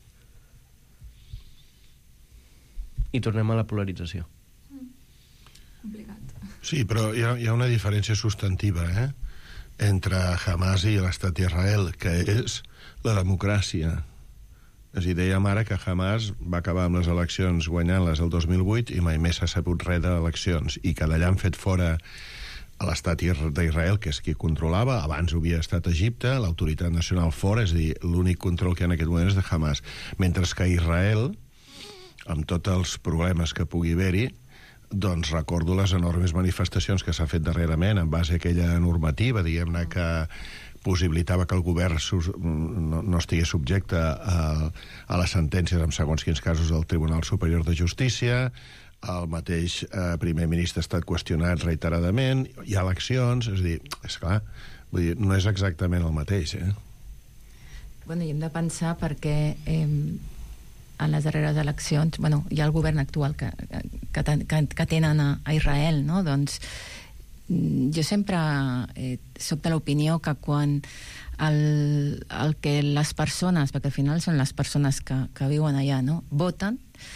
I tornem a la polarització. Complicat. Sí, però hi ha, hi ha una diferència substantiva, eh?, entre Hamas i l'estat d'Israel, que és la democràcia. És a dir, dèiem ara que Hamas va acabar amb les eleccions guanyant-les el dos mil vuit i mai més s'ha sabut res d'eleccions, i que d'allà han fet fora a l'estat d'Israel, que és qui controlava, abans ho havia estat Egipte, l'autoritat nacional fora, és a dir, l'únic control que hi ha en aquest moment és de Hamas. Mentre que Israel, amb tots els problemes que pugui haver-hi, doncs recordo les enormes manifestacions que s'ha fet darrerament en base a aquella normativa, diguem-ne, que possibilitava que el govern no, no estigués subjecte a, a les sentències en segons quins casos del Tribunal Superior de Justícia. El mateix eh, primer ministre ha estat qüestionat reiteradament, hi ha eleccions, és a dir, és clar, vull dir, no és exactament el mateix, eh? Bueno, i hem de pensar perquè eh, en les darreres eleccions, bueno, hi ha el govern actual que, que, que, que tenen a, a Israel, no? Doncs jo sempre eh, soc de l'opinió que quan el, el que les persones, perquè al final són les persones que, que viuen allà, no?, voten,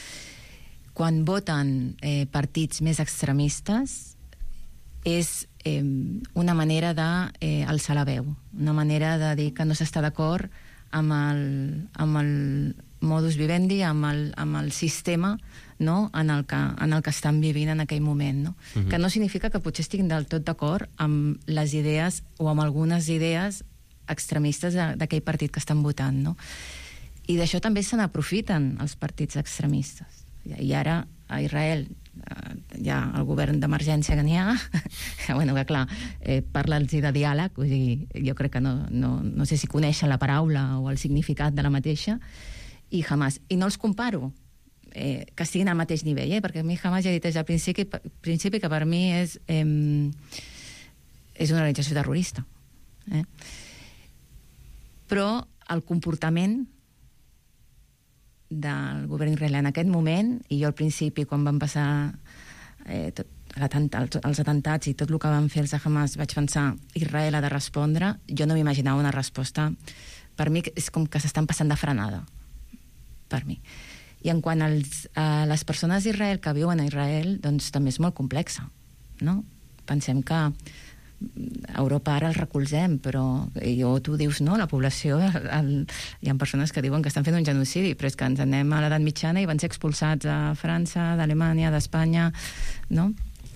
quan voten eh, partits més extremistes és eh, una manera d'alçar eh, la veu, una manera de dir que no s'està d'acord amb el, amb el modus vivendi, amb el, amb el sistema, no?, en el que, en el que estan vivint en aquell moment, no? Uh-huh. Que no significa que potser estiguin del tot d'acord amb les idees o amb algunes idees extremistes d'aquell partit que estan votant, no? I d'això també se n'aprofiten els partits extremistes. I ara a Israel hi ha el govern d'emergència que n'hi ha, bueno, que clar, eh, parla'ls de diàleg, o sigui, jo crec que no, no, no sé si coneixen la paraula o el significat de la mateixa, i Hamas. I no els comparo, eh, que estiguin al mateix nivell, eh, perquè a mi Hamas ja he dit des del principi, principi que per mi és, eh, és una organització terrorista. Eh? Però el comportament del govern israelià en aquest moment, i jo al principi, quan van passar eh, tot, els, els atentats i tot el que van fer els de Hamas, vaig pensar, Israel ha de respondre. Jo no m'imaginava una resposta. Per mi és com que s'estan passant de frenada. Per mi. I en quant als, a les persones d'Israel que viuen a Israel, doncs també és molt complexa, no? pensem que a Europa ara el recolzem, però jo, tu dius, no, la població, el, hi ha persones que diuen que estan fent un genocidi, però és que ens anem a l'edat mitjana i van ser expulsats a França, d'Alemanya, d'Espanya, no?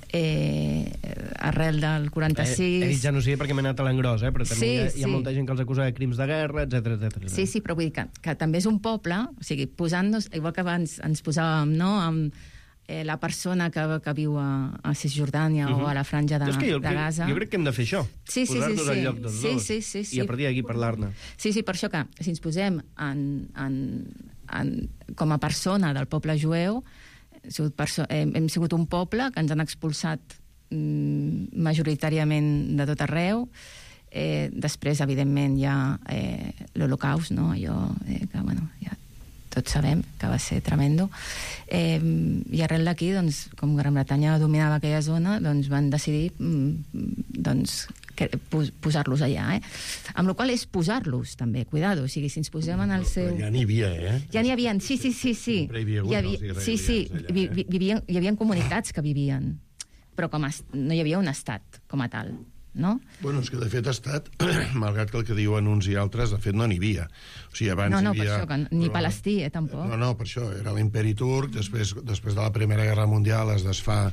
Eh, arrel del quaranta-sis... He dit genocidi perquè m'he anat a l'engròs, eh? Però també sí, hi, ha, hi ha sí. molta gent que els acusa de crims de guerra, etcètera, etcètera. Sí, sí, però vull dir que, que també és un poble, o sigui, posant-nos, igual que abans ens posàvem, no?, amb eh, la persona que, que viu a, a Cisjordània uh -huh. o a la franja de, jo de Gaza... Jo crec que hem de fer això, sí, sí, posar-nos sí, sí. al lloc dels sí, dos, sí, sí, sí. i a partir d'aquí parlar-ne. Sí, sí, per això que si ens posem en, en, en, com a persona del poble jueu, hem sigut, perso hem, hem sigut un poble que ens han expulsat mm, majoritàriament de tot arreu. Eh, després, evidentment, hi ha eh, l'Holocaust, no? Allò eh, que, bueno, ja tots sabem que va ser tremendo. Eh, I arrel d'aquí, doncs, com Gran Bretanya dominava aquella zona, doncs van decidir mm, doncs, que, pos, posar-los allà. Eh? Amb la qual és posar-los, també, cuidado. O sigui, si ens posem en el seu... Però ja n'hi havia, eh? Ja n'hi havia, sí, sí, sí. sí. Sempre hi havia hagut hi havia, els israelians sí, sí, allà, vi, eh? vi, vivien, hi havia comunitats que vivien, però com a, no hi havia un estat com a tal, no? Bueno, és que de fet estat, malgrat que el que diuen uns i altres, de fet no n'hi havia. O sigui, abans no, no, hi havia... per això, que ni però... Palestí, eh, tampoc. No, no, per això, era l'imperi turc, després, després de la Primera Guerra Mundial es desfà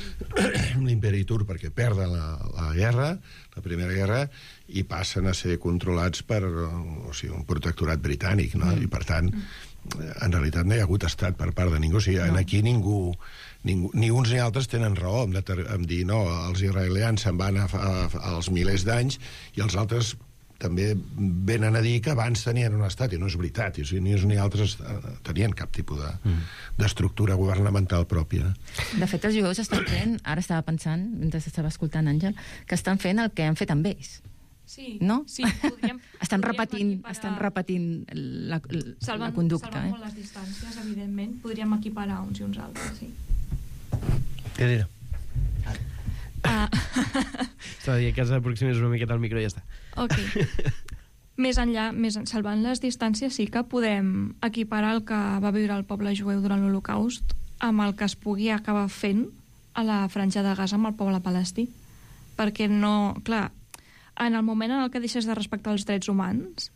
l'imperi turc perquè perden la, la guerra, la Primera Guerra, i passen a ser controlats per o sigui, un protectorat britànic, no? Mm. I per tant, en realitat no hi ha hagut estat per part de ningú. O sigui, no. Aquí ningú, ningú, ni uns ni altres tenen raó en, en dir, no, els israelians se'n van a, a, als milers d'anys i els altres també venen a dir que abans tenien un estat, i no és veritat, i, o sigui, ni uns ni altres tenien cap tipus de, mm. d'estructura governamental pròpia. De fet, els jueus estan fent, ara estava pensant, mentre estava escoltant Àngel, que estan fent el que han fet amb ells. Sí, no? sí, podríem, estan, podríem repetint, equiparar... estan repetint la, la, salvant, la conducta. Salvant eh? molt les distàncies, evidentment, podríem equiparar uns i uns altres, sí. Què dirà? Ah. Estava a dir que s'aproximis una miqueta al micro i ja està. Ok. Més enllà, més en, salvant les distàncies, sí que podem equiparar el que va viure el poble jueu durant l'Holocaust amb el que es pugui acabar fent a la franja de Gaza amb el poble palestí. Perquè no... Clar, en el moment en el que deixes de respectar els drets humans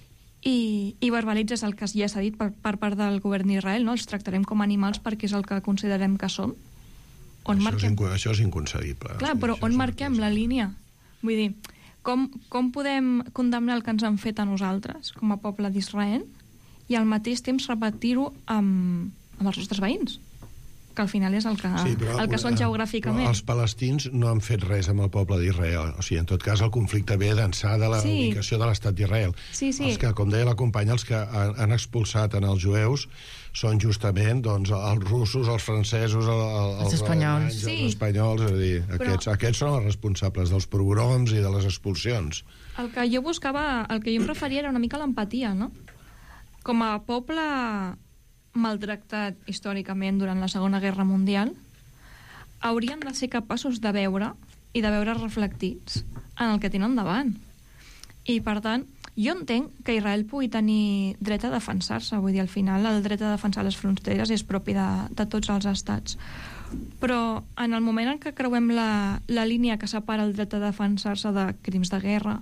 i, i verbalitzes el que ja s'ha dit per, per part del govern d'Israel, no? Els tractarem com animals perquè és el que considerem que són. On això, marquem... és això és inconcebible. Clar, però això on marquem la línia? Vull dir, com, com podem condemnar el que ens han fet a nosaltres, com a poble d'Israel, i al mateix temps repetir-ho amb, amb els nostres veïns? Que al final és el que, sí, però, el que són geogràficament. Els palestins no han fet res amb el poble d'Israel. O sigui, en tot cas, el conflicte ve d'ençà de la sí. ubicació de l'estat d'Israel. Sí, sí. Els que, com deia la companya, els que han, han expulsat en els jueus són justament doncs, els russos, els francesos, el, el, els espanyols. Els, sí. els espanyols. És a dir, però... aquests, aquests són els responsables dels pogroms i de les expulsions. El que jo buscava, el que jo em referia era una mica l'empatia, no? Com a poble maltractat històricament durant la Segona Guerra Mundial, haurien de ser capaços de veure i de veure reflectits en el que tenen davant. I, per tant, jo entenc que Israel pugui tenir dret a defensar-se. Vull dir, al final, el dret a defensar les fronteres és propi de, de tots els estats. Però en el moment en què creuem la, la línia que separa el dret a defensar-se de crims de guerra,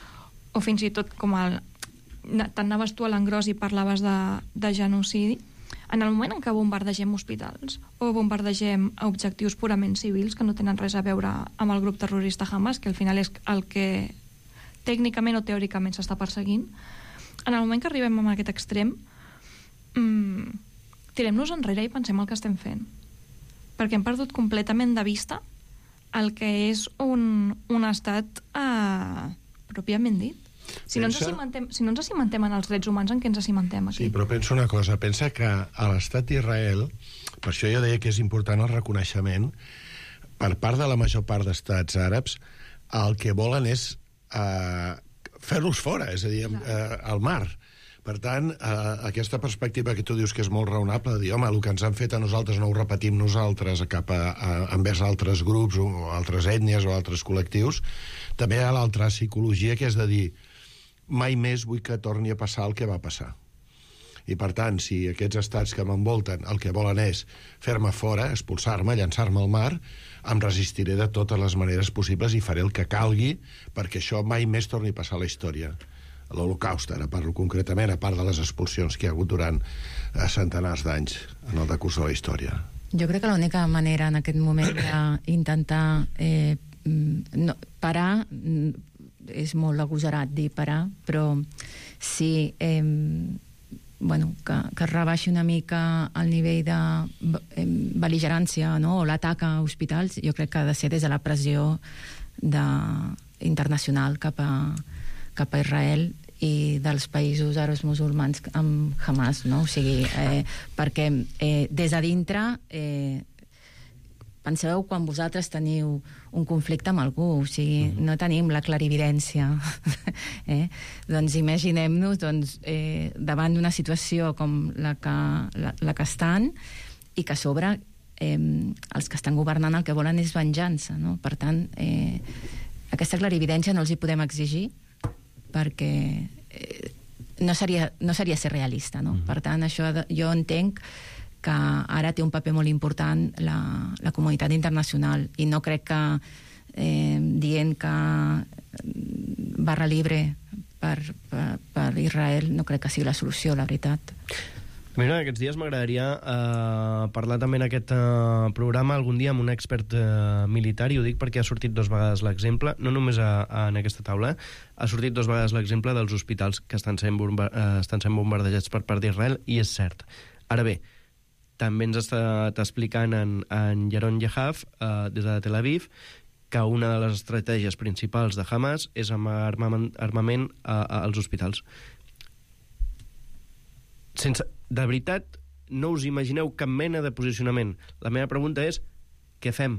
o fins i tot com el... Te'n anaves tu a l'engròs i parlaves de, de genocidi, en el moment en què bombardegem hospitals o bombardegem objectius purament civils que no tenen res a veure amb el grup terrorista Hamas, que al final és el que tècnicament o teòricament s'està perseguint, en el moment que arribem a aquest extrem, mmm, tirem-nos enrere i pensem el que estem fent. Perquè hem perdut completament de vista el que és un, un estat eh, pròpiament dit. Si no, ens cimentem, si no ens cimentem en els drets humans, en què ens cimentem aquí? Sí, però pensa una cosa. Pensa que a l'estat d'Israel, per això jo deia que és important el reconeixement, per part de la major part d'estats àrabs, el que volen és eh, fer-los fora, és a dir, eh, al mar. Per tant, eh, aquesta perspectiva que tu dius que és molt raonable, de dir, home, el que ens han fet a nosaltres no ho repetim nosaltres cap a, a, envers altres grups o altres ètnies o altres col·lectius, també hi ha l'altra psicologia que és de dir mai més vull que torni a passar el que va passar. I, per tant, si aquests estats que m'envolten el que volen és fer-me fora, expulsar-me, llançar-me al mar, em resistiré de totes les maneres possibles i faré el que calgui perquè això mai més torni a passar a la història. L'Holocaust, ara parlo concretament, a part de les expulsions que hi ha hagut durant eh, centenars d'anys en el decurs de la història. Jo crec que l'única manera en aquest moment d'intentar eh, no, parar, és molt agosarat dir parar, però si eh, bueno, que, que es rebaixi una mica el nivell de eh, bel·ligerància, no? O l'atac a hospitals, jo crec que ha de ser des de la pressió de, internacional cap a, cap a Israel i dels països àrabs musulmans amb Hamas, no? O sigui, eh, perquè eh, des de dintre eh, penseu quan vosaltres teniu un conflicte amb algú, o sigui, no tenim la clarividència. eh? Doncs imaginem-nos doncs, eh, davant d'una situació com la que, la, la que estan i que a sobre eh, els que estan governant el que volen és venjança, no? Per tant, eh, aquesta clarividència no els hi podem exigir perquè eh, no, seria, no seria ser realista, no? Mm-hmm. Per tant, això de, jo entenc que ara té un paper molt important la, la comunitat internacional i no crec que eh, dient que barra libre per, per, per Israel no crec que sigui la solució, la veritat. Mira, aquests dies m'agradaria eh, parlar també en aquest eh, programa algun dia amb un expert eh, militar, i ho dic perquè ha sortit dos vegades l'exemple, no només a, a, en aquesta taula, ha sortit dos vegades l'exemple dels hospitals que estan sent, bomba, eh, estan sent bombardejats per part d'Israel, i és cert. Ara bé, també ens està explicant en, en Yaron Yahav, eh, des de Tel Aviv, que una de les estratègies principals de Hamas és amb armament, armament a, a, als hospitals. Sense, de veritat, no us imagineu cap mena de posicionament. La meva pregunta és, què fem?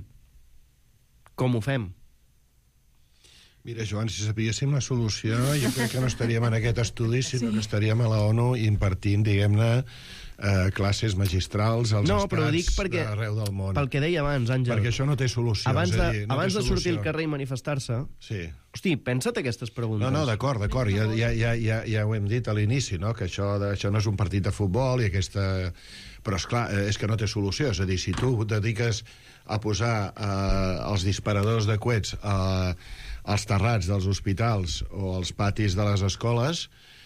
Com ho fem? Mira, Joan, si sabíéssim la solució, jo crec que no estaríem en aquest estudi, sinó sí. que estaríem a la ONU impartint, diguem-ne, eh, classes magistrals als no, estats però dic perquè, d'arreu del món. Pel que deia abans, Àngel. Perquè això no té solució. Abans de, dir, no abans de solució. sortir al carrer i manifestar-se... Sí. Hosti, pensa't aquestes preguntes. No, no, d'acord, d'acord. Ja, ja, ja, ja, ja ho hem dit a l'inici, no? Que això, de, això no és un partit de futbol i aquesta... Però, esclar, és que no té solució. És a dir, si tu et dediques a posar eh, els disparadors de coets eh, als terrats dels hospitals o als patis de les escoles,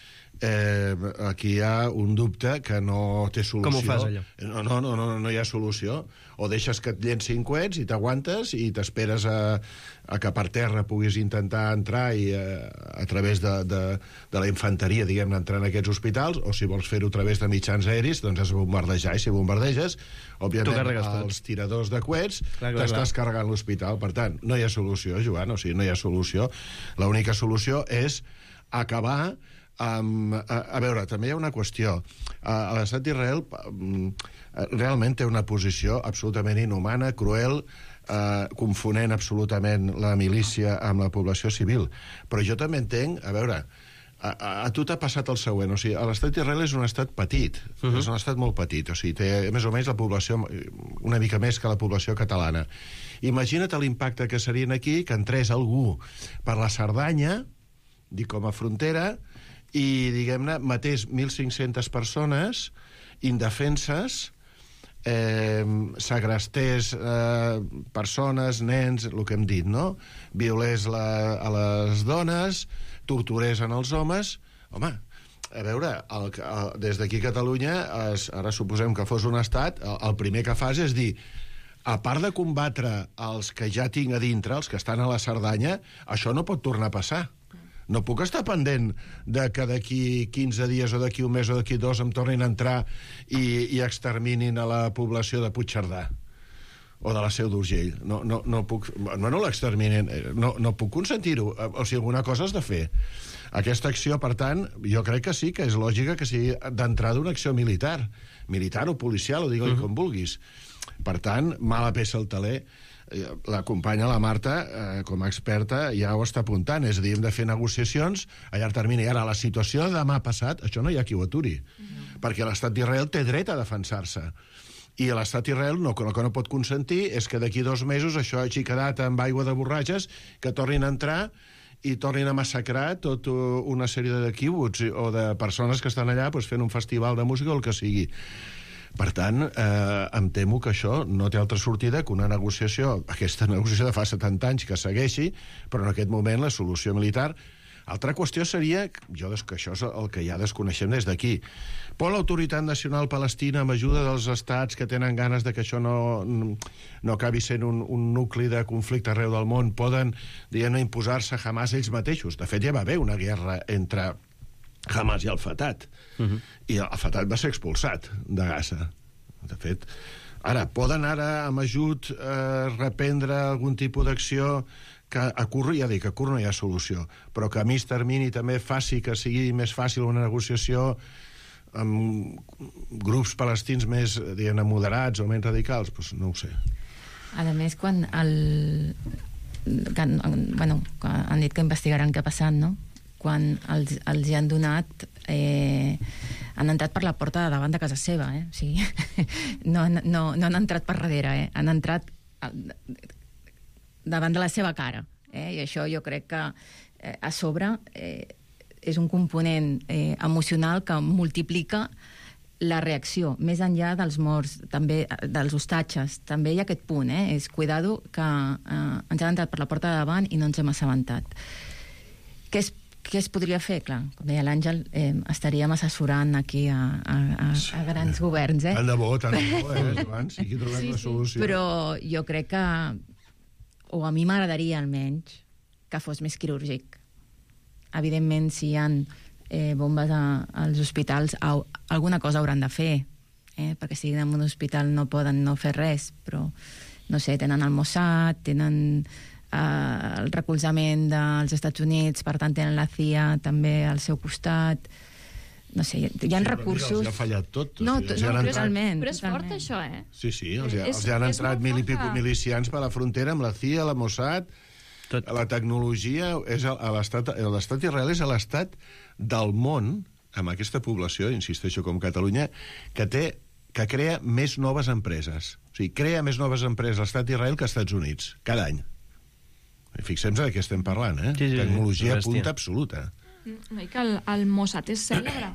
eh, aquí hi ha un dubte que no té solució. Com ho fas, allò? No, no, no, no, no hi ha solució. O deixes que et llencin coets i t'aguantes i t'esperes a, a que per terra puguis intentar entrar i a, a través de, de, de la infanteria, diguem-ne, entrar en aquests hospitals, o si vols fer-ho a través de mitjans aeris, doncs has de bombardejar, i si bombardeges, òbviament, els tiradors de coets t'estàs carregant l'hospital. Per tant, no hi ha solució, Joan, o sigui, no hi ha solució. L'única solució és acabar Um, a, a veure, també hi ha una qüestió. Uh, l'estat d'Israel um, realment té una posició absolutament inhumana, cruel, uh, confonent absolutament la milícia amb la població civil. Però jo també entenc, a veure, a, a, a tu t'ha passat el següent, o sigui, l'estat d'Israel és un estat petit, uh-huh. és un estat molt petit, o sigui, té més o menys la població, una mica més que la població catalana. Imagina't l'impacte que serien aquí, que entrés algú per la Cerdanya, dic com a frontera, i, diguem-ne, matés mil cinc-centes persones indefenses, eh, segrestés eh, persones, nens, el que hem dit, no? Violés la, a les dones, torturés en els homes. Home, a veure, el, el, des d'aquí a Catalunya, es, ara suposem que fos un estat, el, el primer que fas és dir, a part de combatre els que ja tinc a dintre, els que estan a la Cerdanya, això no pot tornar a passar. No puc estar pendent de que d'aquí quinze dies o d'aquí un mes o d'aquí dos em tornin a entrar i, i exterminin a la població de Puigcerdà o de la Seu d'Urgell. No, no, no puc... No, no l'exterminin. No, no puc consentir-ho. O sigui, alguna cosa has de fer. Aquesta acció, per tant, jo crec que sí, que és lògica que sigui d'entrada una acció militar. Militar o policial, o digue-li uh-huh. com vulguis. Per tant, mala peça al taler. La companya, la Marta, eh, com a experta, ja ho està apuntant. És a dir, hem de fer negociacions a llarg termini. Ara, la situació de demà passat, això no hi ha qui ho aturi. No. Perquè l'estat d'Israel té dret a defensar-se. I l'estat d'Israel no, el que no pot consentir és que d'aquí dos mesos això hagi quedat amb aigua de borratxes, que tornin a entrar i tornin a massacrar tota una sèrie de quibuts o de persones que estan allà doncs, fent un festival de música o el que sigui. Per tant, eh, em temo que això no té altra sortida que una negociació, aquesta negociació de fa setanta anys que segueixi, però en aquest moment la solució militar. Altra qüestió seria, jo des que això és el que ja desconeixem des d'aquí, pot l'Autoritat Nacional Palestina, amb ajuda dels estats que tenen ganes de que això no, no acabi sent un, un nucli de conflicte arreu del món, poden, diguem, imposar-se Hamas ells mateixos. De fet, ja va haver una guerra entre Hamas i el Fatah. Uh-huh. I el Fatah va ser expulsat de Gaza. De fet, ara, poden ara, amb ajut, eh, reprendre algun tipus d'acció que a curt, ja dic, a curt no hi ha solució, però que a mig termini també faci que sigui més fàcil una negociació amb grups palestins més, diguem, moderats o menys radicals, doncs no ho sé. A més, quan el... Que, bueno, han dit que investigaran què ha passat, no? Quan els, els hi han donat... Eh, han entrat per la porta de davant de casa seva, eh? O sigui, no, no, no han entrat per darrere, eh? Han entrat davant de la seva cara, eh? I això jo crec que eh, a sobre eh, és un component eh, emocional que multiplica la reacció, més enllà dels morts, també dels hostatges, també hi ha aquest punt, eh? És cuidado que eh, ens han entrat per la porta de davant i no ens hem assabentat. Què es, què es podria fer? Clar, com deia l'Àngel, eh, estaríem assessorant aquí a, a, a, a grans governs, eh? Tant de bo, tant de bo, eh, Joan? Sí que trobem sí, la solució. Sí. Però jo crec que o a mi m'agradaria almenys que fos més quirúrgic. Evidentment, si hi ha eh, bombes a, als hospitals, a, alguna cosa hauran de fer, eh? Perquè si en un hospital no poden no fer res, però, no sé, tenen el Mossad, tenen eh, el recolzament dels Estats Units, per tant tenen la C I A també al seu costat. No sé, hi ha sí, recursos... Els ha fallat tot. No, o sigui, no, entrat... totalment. Però és fort, això, eh? Sí, sí, els, ha, és, els han entrat mil i pico milicians per la frontera amb la C I A, la Mossad, tot. La tecnologia... És l'estat Israel és l'estat del món, amb aquesta població, insisteixo, com Catalunya, que té que crea més noves empreses. O sigui, crea més noves empreses l'estat d'Israel que els Estats Units, cada any. Fixem-nos de què estem parlant, eh? Sí, sí, tecnologia sí, punta absoluta. No, i que el, el Mossad és cèlebre.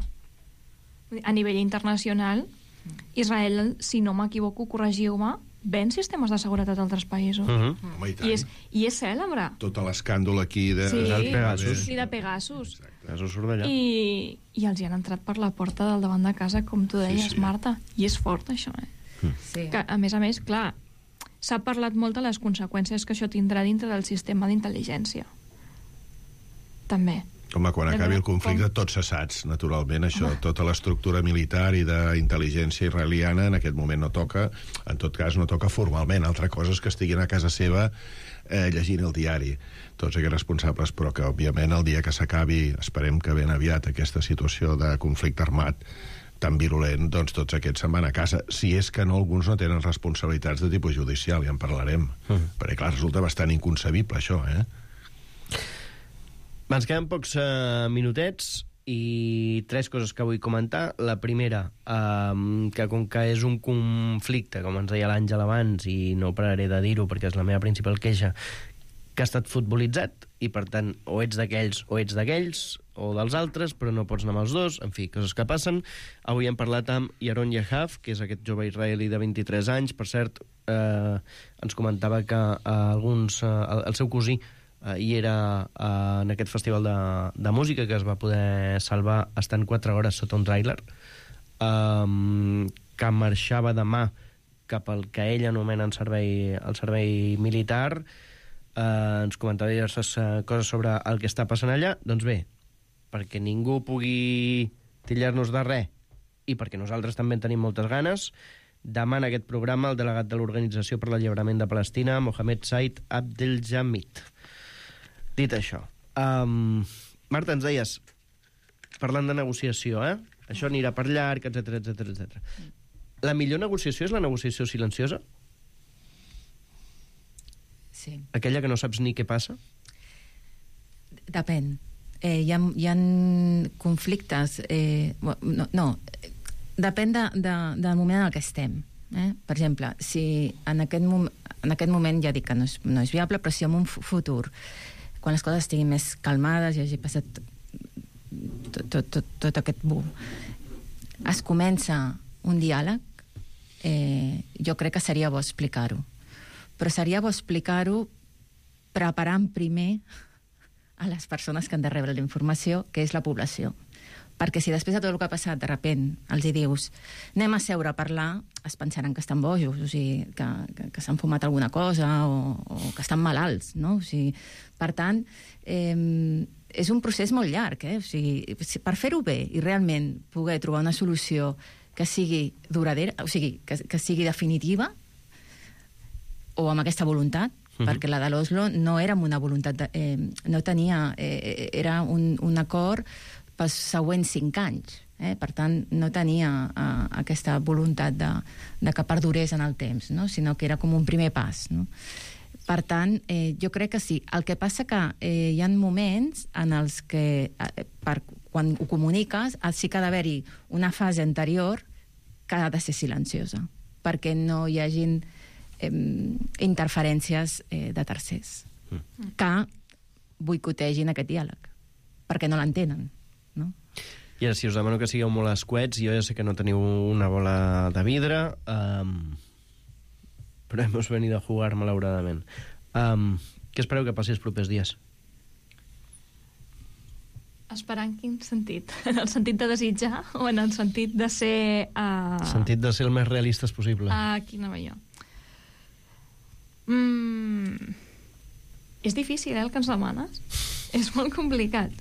A nivell internacional, Israel, si no m'equivoco, corregiu-me, ven sistemes de seguretat d'altres països. Uh -huh. Home, i tant. I és, i és cèlebre. Tot l'escàndol aquí de... Sí, de Pegasus. Sí, de Pegasus. Pegasus surt d'allà. I, I els hi han entrat per la porta del davant de casa, com tu deies, sí, sí. Marta. I és fort, això, eh? Mm. Sí. Que, a més a més, clar, s'ha parlat molt de les conseqüències que això tindrà dintre del sistema d'intel·ligència. També. Home, quan acabi el conflicte, com... tots cessats, naturalment, això, Home. Tota l'estructura militar i d'intel·ligència israeliana en aquest moment no toca, en tot cas no toca formalment, altra cosa és que estiguin a casa seva eh, llegint el diari, tots aquests responsables, però que, òbviament, el dia que s'acabi, esperem que ben aviat aquesta situació de conflicte armat tan virulent, doncs tots aquests se'n van a casa, si és que no, alguns no tenen responsabilitats de tipus judicial, ja en parlarem, mm. perquè, clar, resulta bastant inconcebible, això, eh? Ens queden pocs uh, minutets i tres coses que vull comentar. La primera, um, que com que és un conflicte, com ens deia l'Àngel abans, i no pararé de dir-ho perquè és la meva principal queixa, que ha estat futbolitzat, i per tant o ets d'aquells o ets d'aquells, o dels altres, però no pots anar amb els dos, en fi, coses que passen. Avui hem parlat amb Yaron Yahav, que és aquest jove israelí de vint-i-tres anys, per cert, eh, ens comentava que eh, alguns, eh, el, el seu cosí Uh, i era uh, en aquest festival de, de música que es va poder salvar estant quatre hores sota un tràiler, um, que marxava demà cap al que ell anomena en servei, el servei militar. Uh, ens comentava diverses uh, coses sobre el que està passant allà. Doncs bé, perquè ningú pugui tillar-nos de res i perquè nosaltres també en tenim moltes ganes, demà en aquest programa el delegat de l'Organització per l'Alliberament de Palestina, Mohamed Said Abdeljamid. Dit això, um, Marta, ens deies, parlant de negociació, eh? Això anirà per llarg, etcètera, etcètera, etcètera. La millor negociació és la negociació silenciosa? Sí. Aquella que no saps ni què passa? Depèn. Eh, hi, ha, hi ha conflictes... Eh, no, no, depèn de, de, del moment en el que estem. Eh? Per exemple, si en aquest, mom en aquest moment ja dic que no és, no és viable, però si en un futur quan les coses estiguin més calmades i hagi passat tot, tot, tot, tot aquest boom, es comença un diàleg, eh, jo crec que seria bo explicar-ho. Però seria bo explicar-ho preparant primer a les persones que han de rebre la informació, que és la població. Perquè si després de tot el que ha passat, de repent, els hi dius anem a seure a parlar, es pensaran que estan bojos, o sigui, que, que, que s'han fumat alguna cosa o, o que estan malalts, no? O sigui, per tant, eh, és un procés molt llarg, eh? O sigui, per fer-ho bé i realment poder trobar una solució que sigui duradera, o sigui, que, que sigui definitiva, o amb aquesta voluntat, uh-huh. perquè la de l'Oslo no era amb una voluntat, de, eh, no tenia, eh, era un, un acord pels següents cinc anys. Eh? Per tant, no tenia eh, aquesta voluntat de, de que perdurés en el temps, no? Sinó que era com un primer pas. No? Per tant, eh, jo crec que sí. El que passa que eh, hi ha moments en els que, eh, per, quan ho comuniques, sí que ha d'haver-hi una fase anterior que ha de ser silenciosa, perquè no hi hagin eh, interferències eh, de tercers mm. que boicotegin aquest diàleg, perquè no l'entenen. No? I ara, si us demano que sigueu molt escuets, jo ja sé que no teniu una bola de vidre, um, però hemos venido a jugar, malauradament. Um, què espereu que passi els propers dies? Esperar en quin sentit? En el sentit de desitjar o en el sentit de ser... Uh... El sentit de ser el més realistes possible. Uh, aquí anava jo. Mm... És difícil, eh, el que ens demanes? És molt complicat.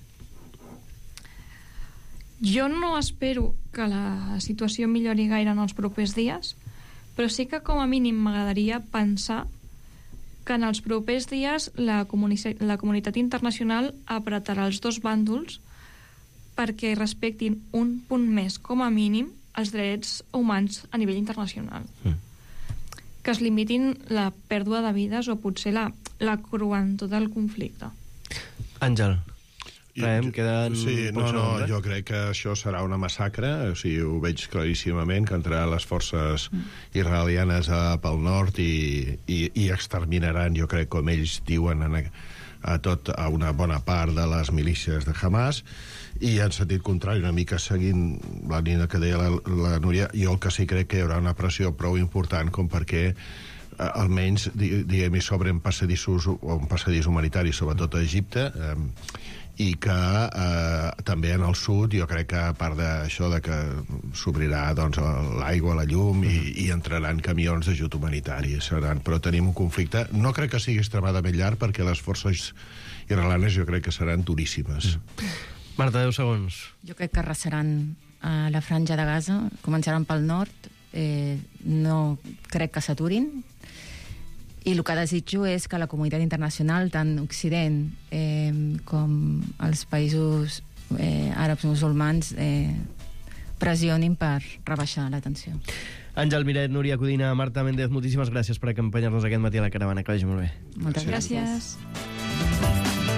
Jo no espero que la situació millori gaire en els propers dies, però sí que com a mínim m'agradaria pensar que en els propers dies la, comuni- la comunitat internacional apretarà els dos bàndols perquè respectin un punt més, com a mínim, els drets humans a nivell internacional. Mm. Que es limitin la pèrdua de vides o potser la, la cruentor del conflicte. Àngel, Em queden sí, no, no, jo crec que això serà una massacre, o sigui, ho veig claríssimament, que entraran les forces israelianes a, pel nord i, i, i exterminaran, jo crec, com ells diuen, a, a, tot, a una bona part de les milícies de Hamas, i en sentit contrari, una mica seguint la línia que deia la, la Núria, jo el que sí crec que hi haurà una pressió prou important com perquè eh, almenys, diguem, hi s'obren passadissos, o un passadís humanitari, sobretot a Egipte, eh, i que eh, també en el sud jo crec que a part d'això de que s'obrirà doncs, l'aigua, la llum i, i entraran camions d'ajut humanitari seran, però tenim un conflicte, no crec que sigui extremadament llarg perquè les forces israelianes jo crec que seran duríssimes. Marta, deu segons. Jo crec que arrasaran a la franja de Gaza, començaran pel nord, eh, no crec que s'aturin. I el que desitjo és que la comunitat internacional, tant Occident eh, com els països eh, àrabs musulmans, eh, pressionin per rebaixar la tensió. Àngel Miret, Núria Codina, Marta Méndez, moltíssimes gràcies per acompanyar-nos aquest matí a la caravana. Que vagi molt bé. Moltes gràcies. gràcies.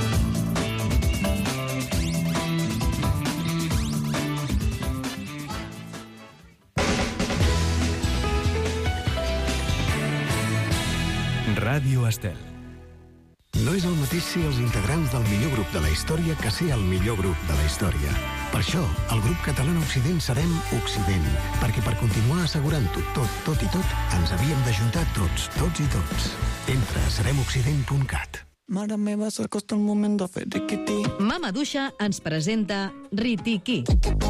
Ràdio Estel. No és el mateix ser els integrants del millor grup de la història que ser el millor grup de la història. Per això, el grup català Occident serem Occident, perquè per continuar assegurant-ho tot, tot i tot, ens havíem d'ajuntar tots, tots i tots. Entra a serem occident punt cat. Mare meva, s'acosta el moment de fer riquití. Mama Duixa ens presenta Ritiqui.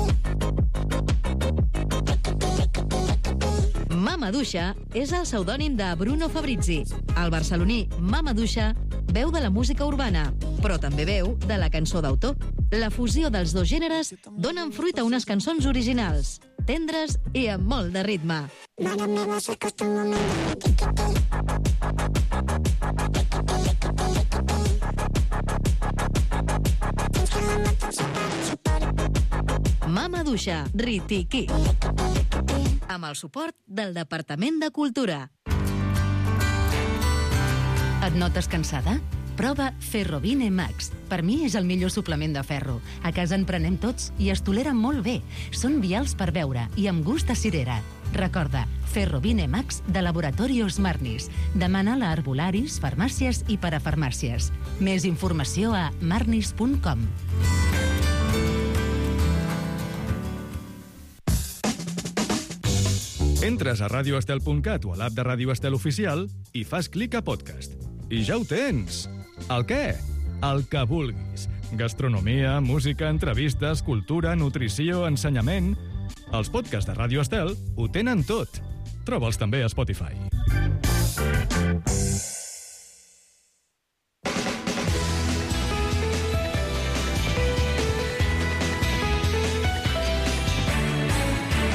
Mama Duixa és el pseudònim de Bruno Fabrizi. El barceloní Mama Duixa veu de la música urbana, però també veu de la cançó d'autor. La fusió dels dos gèneres donen fruit a unes cançons originals, tendres i amb molt de ritme. Mare meva, s'acosta el moment de fer Mama Duixa, Ritiqui. Amb el suport del Departament de Cultura. Et notes cansada? Prova Ferrovine Max. Per mi és el millor suplement de ferro. A casa en prenem tots i es toleren molt bé. Són vials per beure i amb gust a cirera. Recorda, Ferrovine Max de Laboratorios Marnis. Demana-la a herbolaris, farmàcies i parafarmàcies. Més informació a marnis punt com. Entres a radio estel punt cat o a l'app de Ràdio Estel Oficial i fas clic a podcast. I ja ho tens! El què? El que vulguis. Gastronomia, música, entrevistes, cultura, nutrició, ensenyament... Els podcasts de Ràdio Estel ho tenen tot. Troba'ls també a Spotify.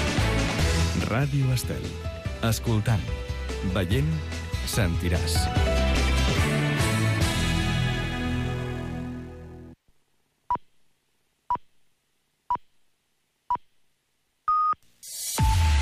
Ràdio Estel. Escoltant, veient, sentiràs.